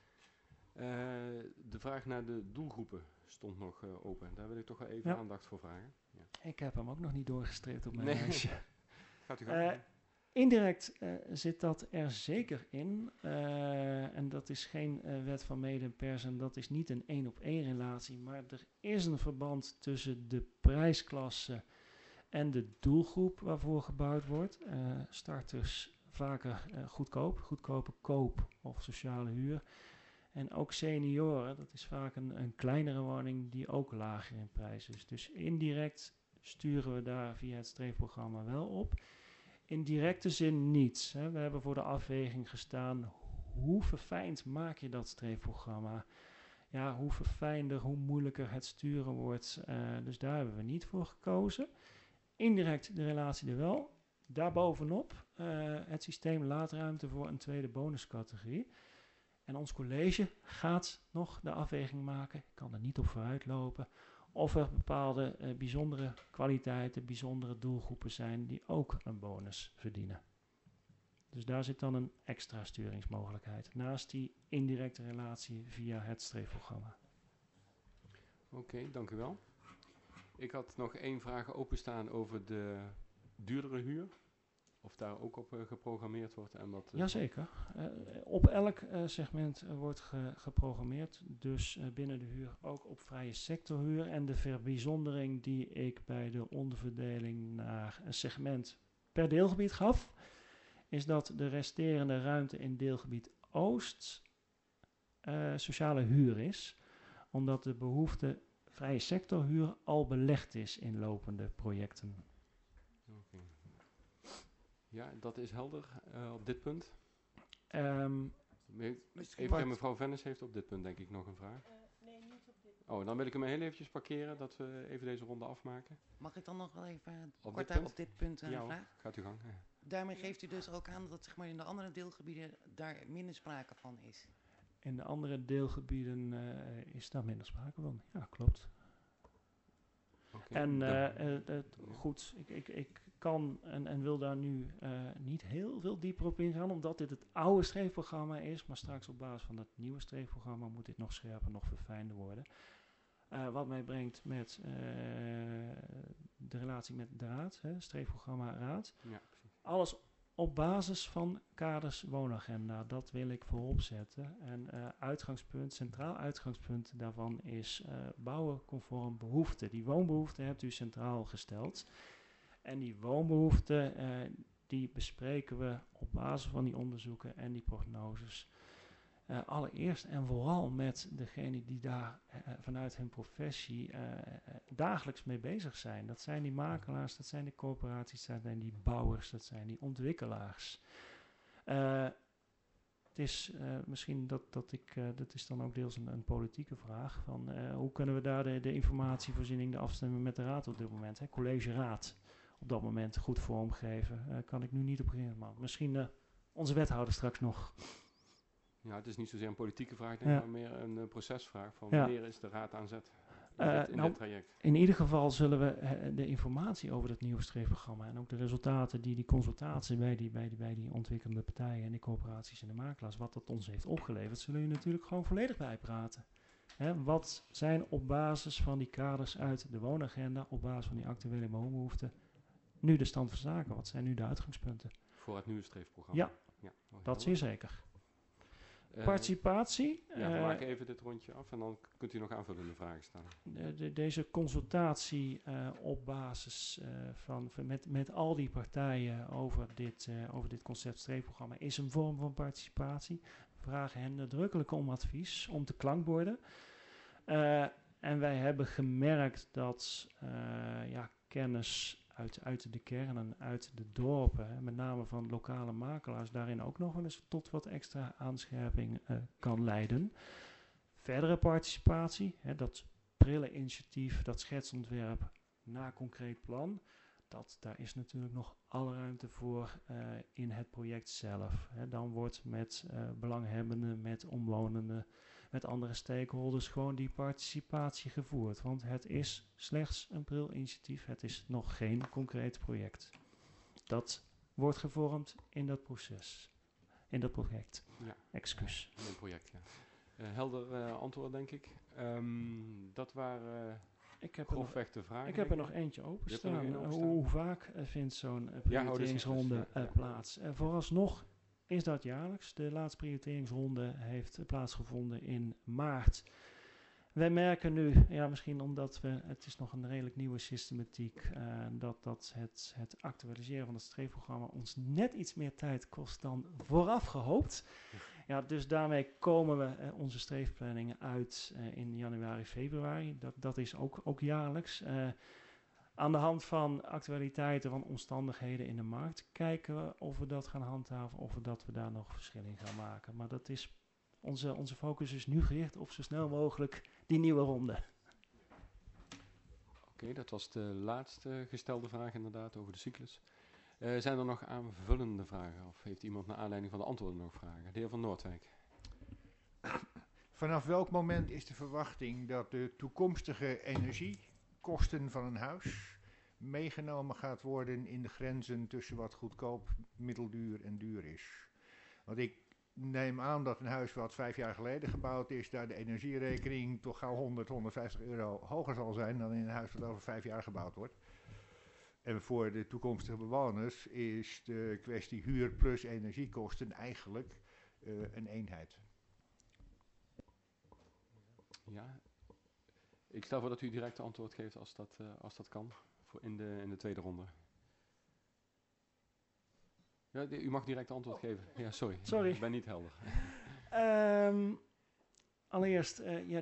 De vraag naar de doelgroepen stond nog open. Daar wil ik toch wel even aandacht voor vragen. Ja. Ik heb hem ook nog niet doorgestreept op mijn lijstje. Gaat u gang. Indirect zit dat er zeker in. En dat is geen wet van mede en pers en dat is niet een 1-op-1 relatie. Maar er is een verband tussen de prijsklasse en de doelgroep waarvoor gebouwd wordt. Starters vaker goedkope koop of sociale huur. En ook senioren, dat is vaak een kleinere woning die ook lager in prijs is. Dus indirect sturen we daar via het streefprogramma wel op. In directe zin niets. Hè. We hebben voor de afweging gestaan, hoe verfijnd maak je dat streefprogramma? Ja, hoe verfijnder, hoe moeilijker het sturen wordt. Dus daar hebben we niet voor gekozen. Indirect de relatie er wel. Daarbovenop het systeem laat ruimte voor een tweede bonuscategorie. En ons college gaat nog de afweging maken, ik kan er niet op vooruit lopen, of er bepaalde bijzondere kwaliteiten, bijzondere doelgroepen zijn die ook een bonus verdienen. Dus daar zit dan een extra sturingsmogelijkheid, naast die indirecte relatie via het streefprogramma. Oké, dank u wel. Ik had nog 1 vraag openstaan over de duurdere huur. Of daar ook op geprogrammeerd wordt. En wat, Jazeker. Op elk segment wordt geprogrammeerd. Dus binnen de huur ook op vrije sectorhuur. En de verbijzondering die ik bij de onderverdeling naar een segment per deelgebied gaf, is dat de resterende ruimte in deelgebied Oost sociale huur is. Omdat de behoefte vrije sectorhuur al belegd is in lopende projecten. Okay. Ja, dat is helder op dit punt. Even mevrouw Vennis heeft op dit punt denk ik nog een vraag. Nee, niet op dit punt. Oh, dan wil ik hem heel eventjes parkeren, dat we even deze ronde afmaken. Mag ik dan nog wel even op dit punt een vraag? Gaat u gang. Ja. Daarmee geeft u dus ook aan dat zeg maar, in de andere deelgebieden daar minder sprake van is. In de andere deelgebieden is daar minder sprake van. Ja, klopt. Okay, en goed, ik kan en wil daar nu niet heel veel dieper op ingaan, omdat dit het oude streefprogramma is, maar straks op basis van het nieuwe streefprogramma moet dit nog scherper, nog verfijnder worden. Wat mij brengt met de relatie met de Raad, streefprogramma Raad. Ja, alles op basis van kaders woonagenda, dat wil ik voorop zetten. En centraal uitgangspunt daarvan is bouwen conform behoefte. Die woonbehoefte hebt u centraal gesteld. En die woonbehoefte, die bespreken we op basis van die onderzoeken en die prognoses. Allereerst en vooral met degenen die daar vanuit hun professie dagelijks mee bezig zijn. Dat zijn die makelaars, dat zijn die corporaties, dat zijn die bouwers, dat zijn die ontwikkelaars. Het is misschien dat is dan ook deels een politieke vraag. Van, hoe kunnen we daar de informatievoorziening, de afstemming met de raad op dit moment, college raad, op dat moment goed vormgeven. Kan ik nu niet op beginnen, maar misschien onze wethouder straks nog. Ja, het is niet zozeer een politieke vraag, denk ik, maar meer een procesvraag. Van wanneer is de raad aan zet in dit traject? In ieder geval zullen we de informatie over het nieuwe streefprogramma en ook de resultaten die consultatie bij die ontwikkelende partijen en die corporaties en de makelaars, wat dat ons heeft opgeleverd, zullen we natuurlijk gewoon volledig bijpraten. Wat zijn op basis van die kaders uit de woonagenda, op basis van die actuele woonbehoeften, nu de stand van zaken? Wat zijn nu de uitgangspunten? Voor het nieuwe streefprogramma? Ja. Ja, Dat zeer helder. zeker. Participatie. Ja, we maken even dit rondje af en dan kunt u nog aanvullende vragen stellen. Deze consultatie op basis met al die partijen over dit concept streefprogramma is een vorm van participatie. We vragen hen nadrukkelijk om advies, om te klankborden. En wij hebben gemerkt dat kennis uit de kernen, uit de dorpen, met name van lokale makelaars, daarin ook nog wel eens tot wat extra aanscherping kan leiden. Verdere participatie, dat prille initiatief, dat schetsontwerp naar concreet plan, daar is natuurlijk nog alle ruimte voor in het project zelf. Dan wordt met belanghebbenden, met omwonenden, met andere stakeholders gewoon die participatie gevoerd. Want het is slechts een pril initiatief, het is nog geen concreet project. Dat wordt gevormd in dat proces, in dat project. Ja. Excuus. In een project, ja. Helder antwoord, denk ik. Dat waren grofweg de vragen. Ik heb er nog eentje openstaan. Je hebt er nog één Hoe vaak vindt zo'n prioriteringsronde plaats? Vooralsnog is dat jaarlijks. De laatste prioriteringsronde heeft plaatsgevonden in maart. Wij merken nu, misschien omdat het is nog een redelijk nieuwe systematiek, dat het actualiseren van het streefprogramma ons net iets meer tijd kost dan vooraf gehoopt. Ja, dus daarmee komen we onze streefplanningen uit in januari, februari. Dat is ook jaarlijks. Aan de hand van actualiteiten, van omstandigheden in de markt, kijken we of we dat gaan handhaven of dat we daar nog verschil in gaan maken. Maar dat is onze focus is nu gericht op zo snel mogelijk die nieuwe ronde. Oké, dat was de laatste gestelde vraag inderdaad over de cyclus. Zijn er nog aanvullende vragen of heeft iemand naar aanleiding van de antwoorden nog vragen? De heer Van Noordwijk. Vanaf welk moment is de verwachting dat de toekomstige energiekosten van een huis meegenomen gaat worden in de grenzen tussen wat goedkoop, middelduur en duur is? Want ik neem aan dat een huis wat 5 jaar geleden gebouwd is, daar de energierekening toch gauw 100, 150 euro hoger zal zijn dan in een huis wat over 5 jaar gebouwd wordt. En voor de toekomstige bewoners is de kwestie huur plus energiekosten eigenlijk een eenheid. Ja, ik stel voor dat u direct antwoord geeft als dat kan in de tweede ronde. Ja, u mag direct antwoord geven. Ja, sorry. Ik ben niet helder. Allereerst,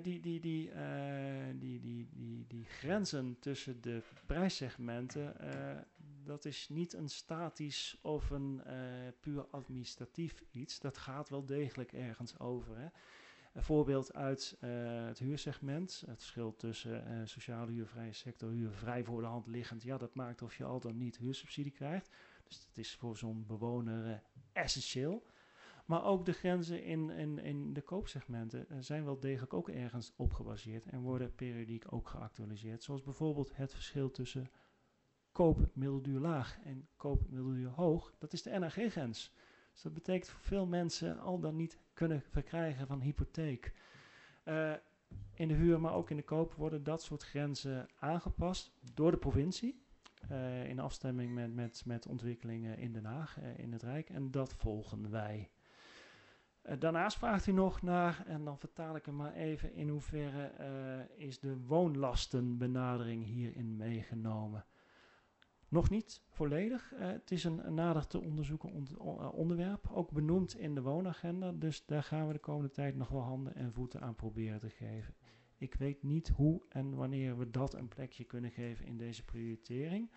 die grenzen tussen de prijssegmenten, dat is niet een statisch of een puur administratief iets. Dat gaat wel degelijk ergens over. Hè. Een voorbeeld uit het huursegment. Het verschil tussen sociale huurvrije sector, huur vrij voor de hand liggend. Ja, dat maakt of je al dan niet huursubsidie krijgt. Dus dat is voor zo'n bewoner essentieel. Maar ook de grenzen in de koopsegmenten zijn wel degelijk ook ergens op gebaseerd en worden periodiek ook geactualiseerd. Zoals bijvoorbeeld het verschil tussen koop middelduur laag en koop middelduur hoog. Dat is de NHG-grens. Dus dat betekent voor veel mensen al dan niet kunnen verkrijgen van hypotheek. In de huur, maar ook in de koop worden dat soort grenzen aangepast door de provincie. In afstemming met ontwikkelingen in Den Haag, in het Rijk. En dat volgen wij. Daarnaast vraagt u nog naar, en dan vertaal ik hem maar even, in hoeverre is de woonlastenbenadering hierin meegenomen? Nog niet volledig. Het is een nader te onderzoeken onderwerp, ook benoemd in de woonagenda. Dus daar gaan we de komende tijd nog wel handen en voeten aan proberen te geven. Ik weet niet hoe en wanneer we dat een plekje kunnen geven in deze prioritering.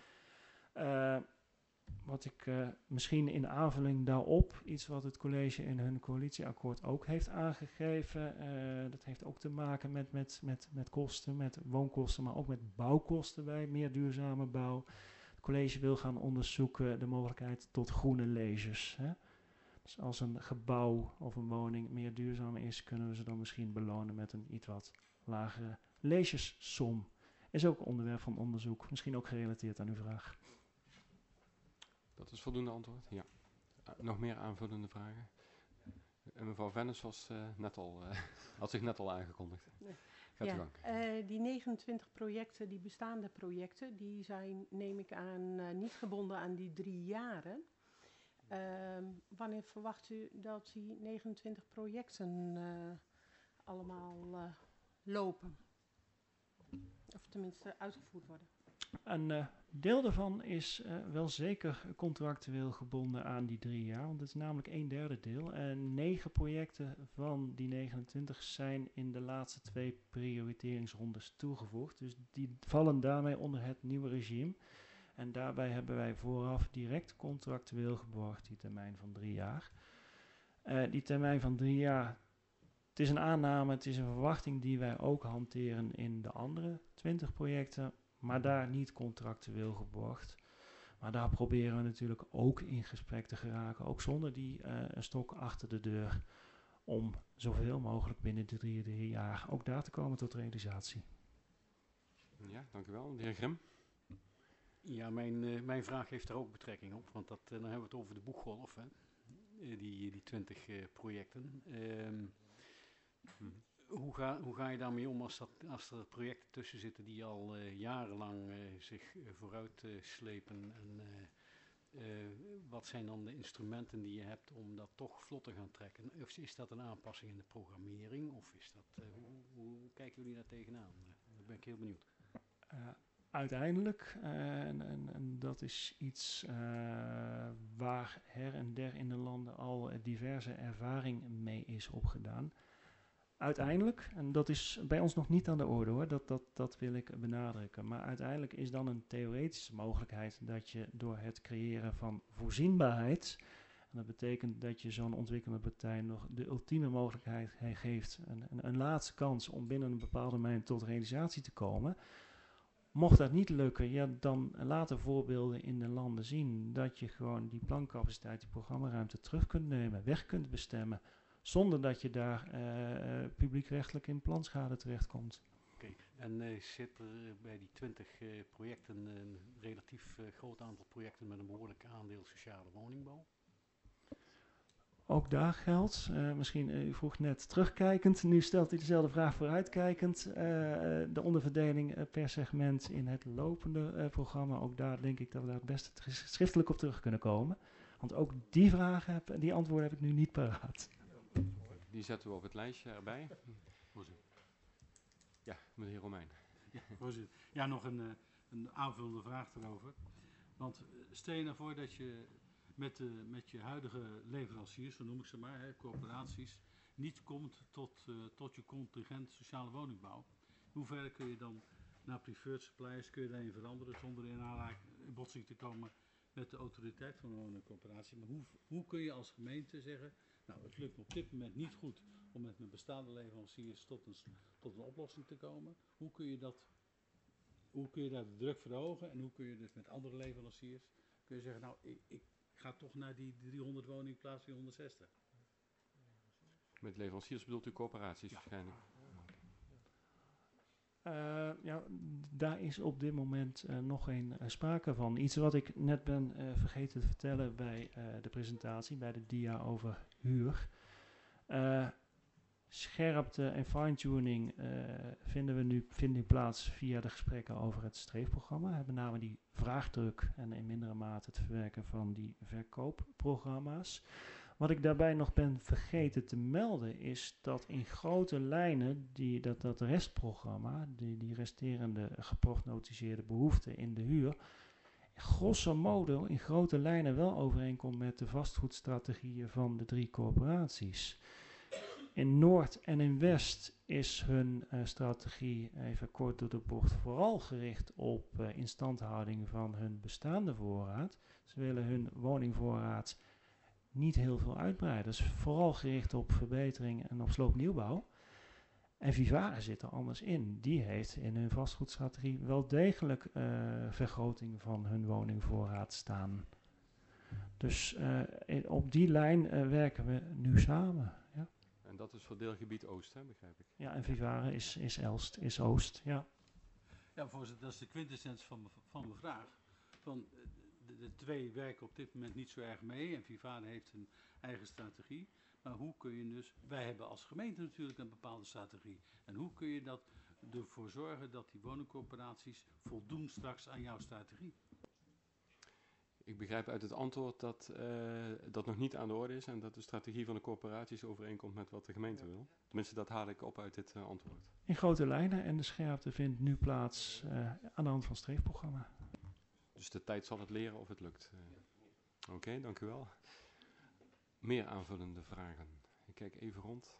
Wat ik misschien in aanvulling daarop, iets wat het college in hun coalitieakkoord ook heeft aangegeven. Dat heeft ook te maken met kosten, met woonkosten, maar ook met bouwkosten bij meer duurzame bouw. Het college wil gaan onderzoeken de mogelijkheid tot groene leges. Hè? Dus als een gebouw of een woning meer duurzaam is, kunnen we ze dan misschien belonen met een iets wat lagere legessom. Is ook een onderwerp van onderzoek, misschien ook gerelateerd aan uw vraag. Dat is voldoende antwoord, ja. Nog meer aanvullende vragen? Mevrouw Vennis had zich net al aangekondigd. Gaat u gang. Die 29 projecten, die bestaande projecten, die zijn, neem ik aan, niet gebonden aan die 3 jaren. Wanneer verwacht u dat die 29 projecten allemaal lopen? Of tenminste uitgevoerd worden? Een deel daarvan is wel zeker contractueel gebonden aan die 3 jaar, want het is namelijk 1/3 deel. En 9 projecten van die 29 zijn in de laatste 2 prioriteringsrondes toegevoegd. Dus die vallen daarmee onder het nieuwe regime. En daarbij hebben wij vooraf direct contractueel geborgd die termijn van 3 jaar. Die termijn van 3 jaar, het is een aanname, het is een verwachting die wij ook hanteren in de andere 20 projecten. Maar daar niet contractueel geborgd. Maar daar proberen we natuurlijk ook in gesprek te geraken. Ook zonder die een stok achter de deur. Om zoveel mogelijk binnen de 3 jaar ook daar te komen tot realisatie. Ja, dank u wel. De heer Grim. Ja, mijn vraag heeft daar ook betrekking op. Want dan hebben we het over de boeggolf. Hè? Die 20 projecten. Hoe ga je daarmee om als er projecten tussen zitten die al jarenlang zich vooruit slepen? En wat zijn dan de instrumenten die je hebt om dat toch vlot te gaan trekken? Of is dat een aanpassing in de programmering? Of is dat, hoe kijken jullie daar tegenaan? Daar ben ik heel benieuwd. Uiteindelijk, en dat is iets waar her en der in de landen al diverse ervaring mee is opgedaan. Uiteindelijk, en dat is bij ons nog niet aan de orde hoor, dat wil ik benadrukken. Maar uiteindelijk is dan een theoretische mogelijkheid dat je door het creëren van voorzienbaarheid, en dat betekent dat je zo'n ontwikkelende partij nog de ultieme mogelijkheid geeft, een laatste kans om binnen een bepaalde termijn tot realisatie te komen. Mocht dat niet lukken, ja, dan laten voorbeelden in de landen zien dat je gewoon die plancapaciteit, die programmaruimte terug kunt nemen, weg kunt bestemmen, zonder dat je daar publiekrechtelijk in planschade terechtkomt. Oké. En zit er bij die 20 projecten een relatief groot aantal projecten met een behoorlijk aandeel sociale woningbouw? Ook daar geldt, misschien u vroeg net terugkijkend, nu stelt u dezelfde vraag vooruitkijkend. De onderverdeling per segment in het lopende programma, ook daar denk ik dat we daar het beste schriftelijk op terug kunnen komen. Want ook die vragen, die antwoorden heb ik nu niet paraat. Die zetten we op het lijstje erbij. Ja, meneer Romein. Ja, voorzitter. Ja, nog een aanvullende vraag erover. Want stel je nou voor dat je met je huidige leveranciers, zo noem ik ze maar, corporaties, niet komt tot je contingent sociale woningbouw. Hoe ver kun je dan naar preferred suppliers, kun je daarin veranderen zonder in botsing te komen met de autoriteit van een woningcorporatie? Maar hoe kun je als gemeente zeggen, nou het lukt op dit moment niet goed om met mijn bestaande leveranciers tot een oplossing te komen. Hoe kun je daar de druk verhogen en hoe kun je dus met andere leveranciers, kun je zeggen, nou ik ga toch naar die 300 woningen in plaats van 160. Met leveranciers bedoelt u corporaties waarschijnlijk? Ja, daar is op dit moment nog geen sprake van. Iets wat ik net ben vergeten te vertellen bij de presentatie, bij de dia over huur. Scherpte en fine-tuning vindt nu plaats via de gesprekken over het streefprogramma. Met name die vraagdruk en in mindere mate het verwerken van die verkoopprogramma's. Wat ik daarbij nog ben vergeten te melden is dat in grote lijnen dat restprogramma, die resterende geprognosticeerde behoeften in de huur, grosso modo in grote lijnen wel overeenkomt met de vastgoedstrategieën van de 3 corporaties. In Noord en in West is hun strategie, even kort door de bocht, vooral gericht op instandhouding van hun bestaande voorraad. Ze willen hun woningvoorraad niet heel veel uitbreiden. Dus vooral gericht op verbetering en op sloopnieuwbouw. En Vivare zit er anders in. Die heeft in hun vastgoedstrategie wel degelijk vergroting van hun woningvoorraad staan. Dus op die lijn werken we nu samen. Ja. En dat is voor deelgebied Oost, hè, begrijp ik? Ja, en Vivare is Oost, ja. Ja, voorzitter, dat is de quintessentie van mijn vraag. Van, de 2 werken op dit moment niet zo erg mee en Vivare heeft een eigen strategie. Maar hoe kun je dus, wij hebben als gemeente natuurlijk een bepaalde strategie. En hoe kun je ervoor zorgen dat die woningcorporaties voldoen straks aan jouw strategie? Ik begrijp uit het antwoord dat dat nog niet aan de orde is en dat de strategie van de corporaties overeenkomt met wat de gemeente wil. Tenminste, dat haal ik op uit dit antwoord. In grote lijnen en de scherpte vindt nu plaats aan de hand van het streefprogramma. Dus de tijd zal het leren of het lukt. Oké, dank u wel. Meer aanvullende vragen? Ik kijk even rond.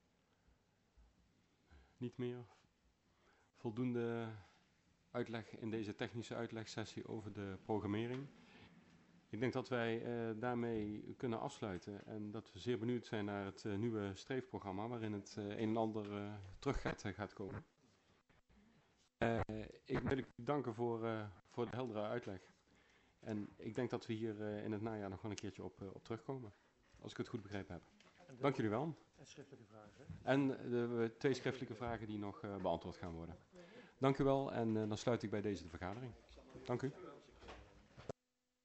Niet meer. Voldoende uitleg in deze technische uitlegsessie over de programmering. Ik denk dat wij daarmee kunnen afsluiten en dat we zeer benieuwd zijn naar het nieuwe streefprogramma waarin het een en ander terug gaat komen. Ik wil u danken voor de heldere uitleg. En ik denk dat we hier in het najaar nog wel een keertje op terugkomen, als ik het goed begrepen heb. Dank jullie wel. En schriftelijke vragen. En de 2 schriftelijke vragen die nog beantwoord gaan worden. Dank u wel en dan sluit ik bij deze de vergadering. Dank u.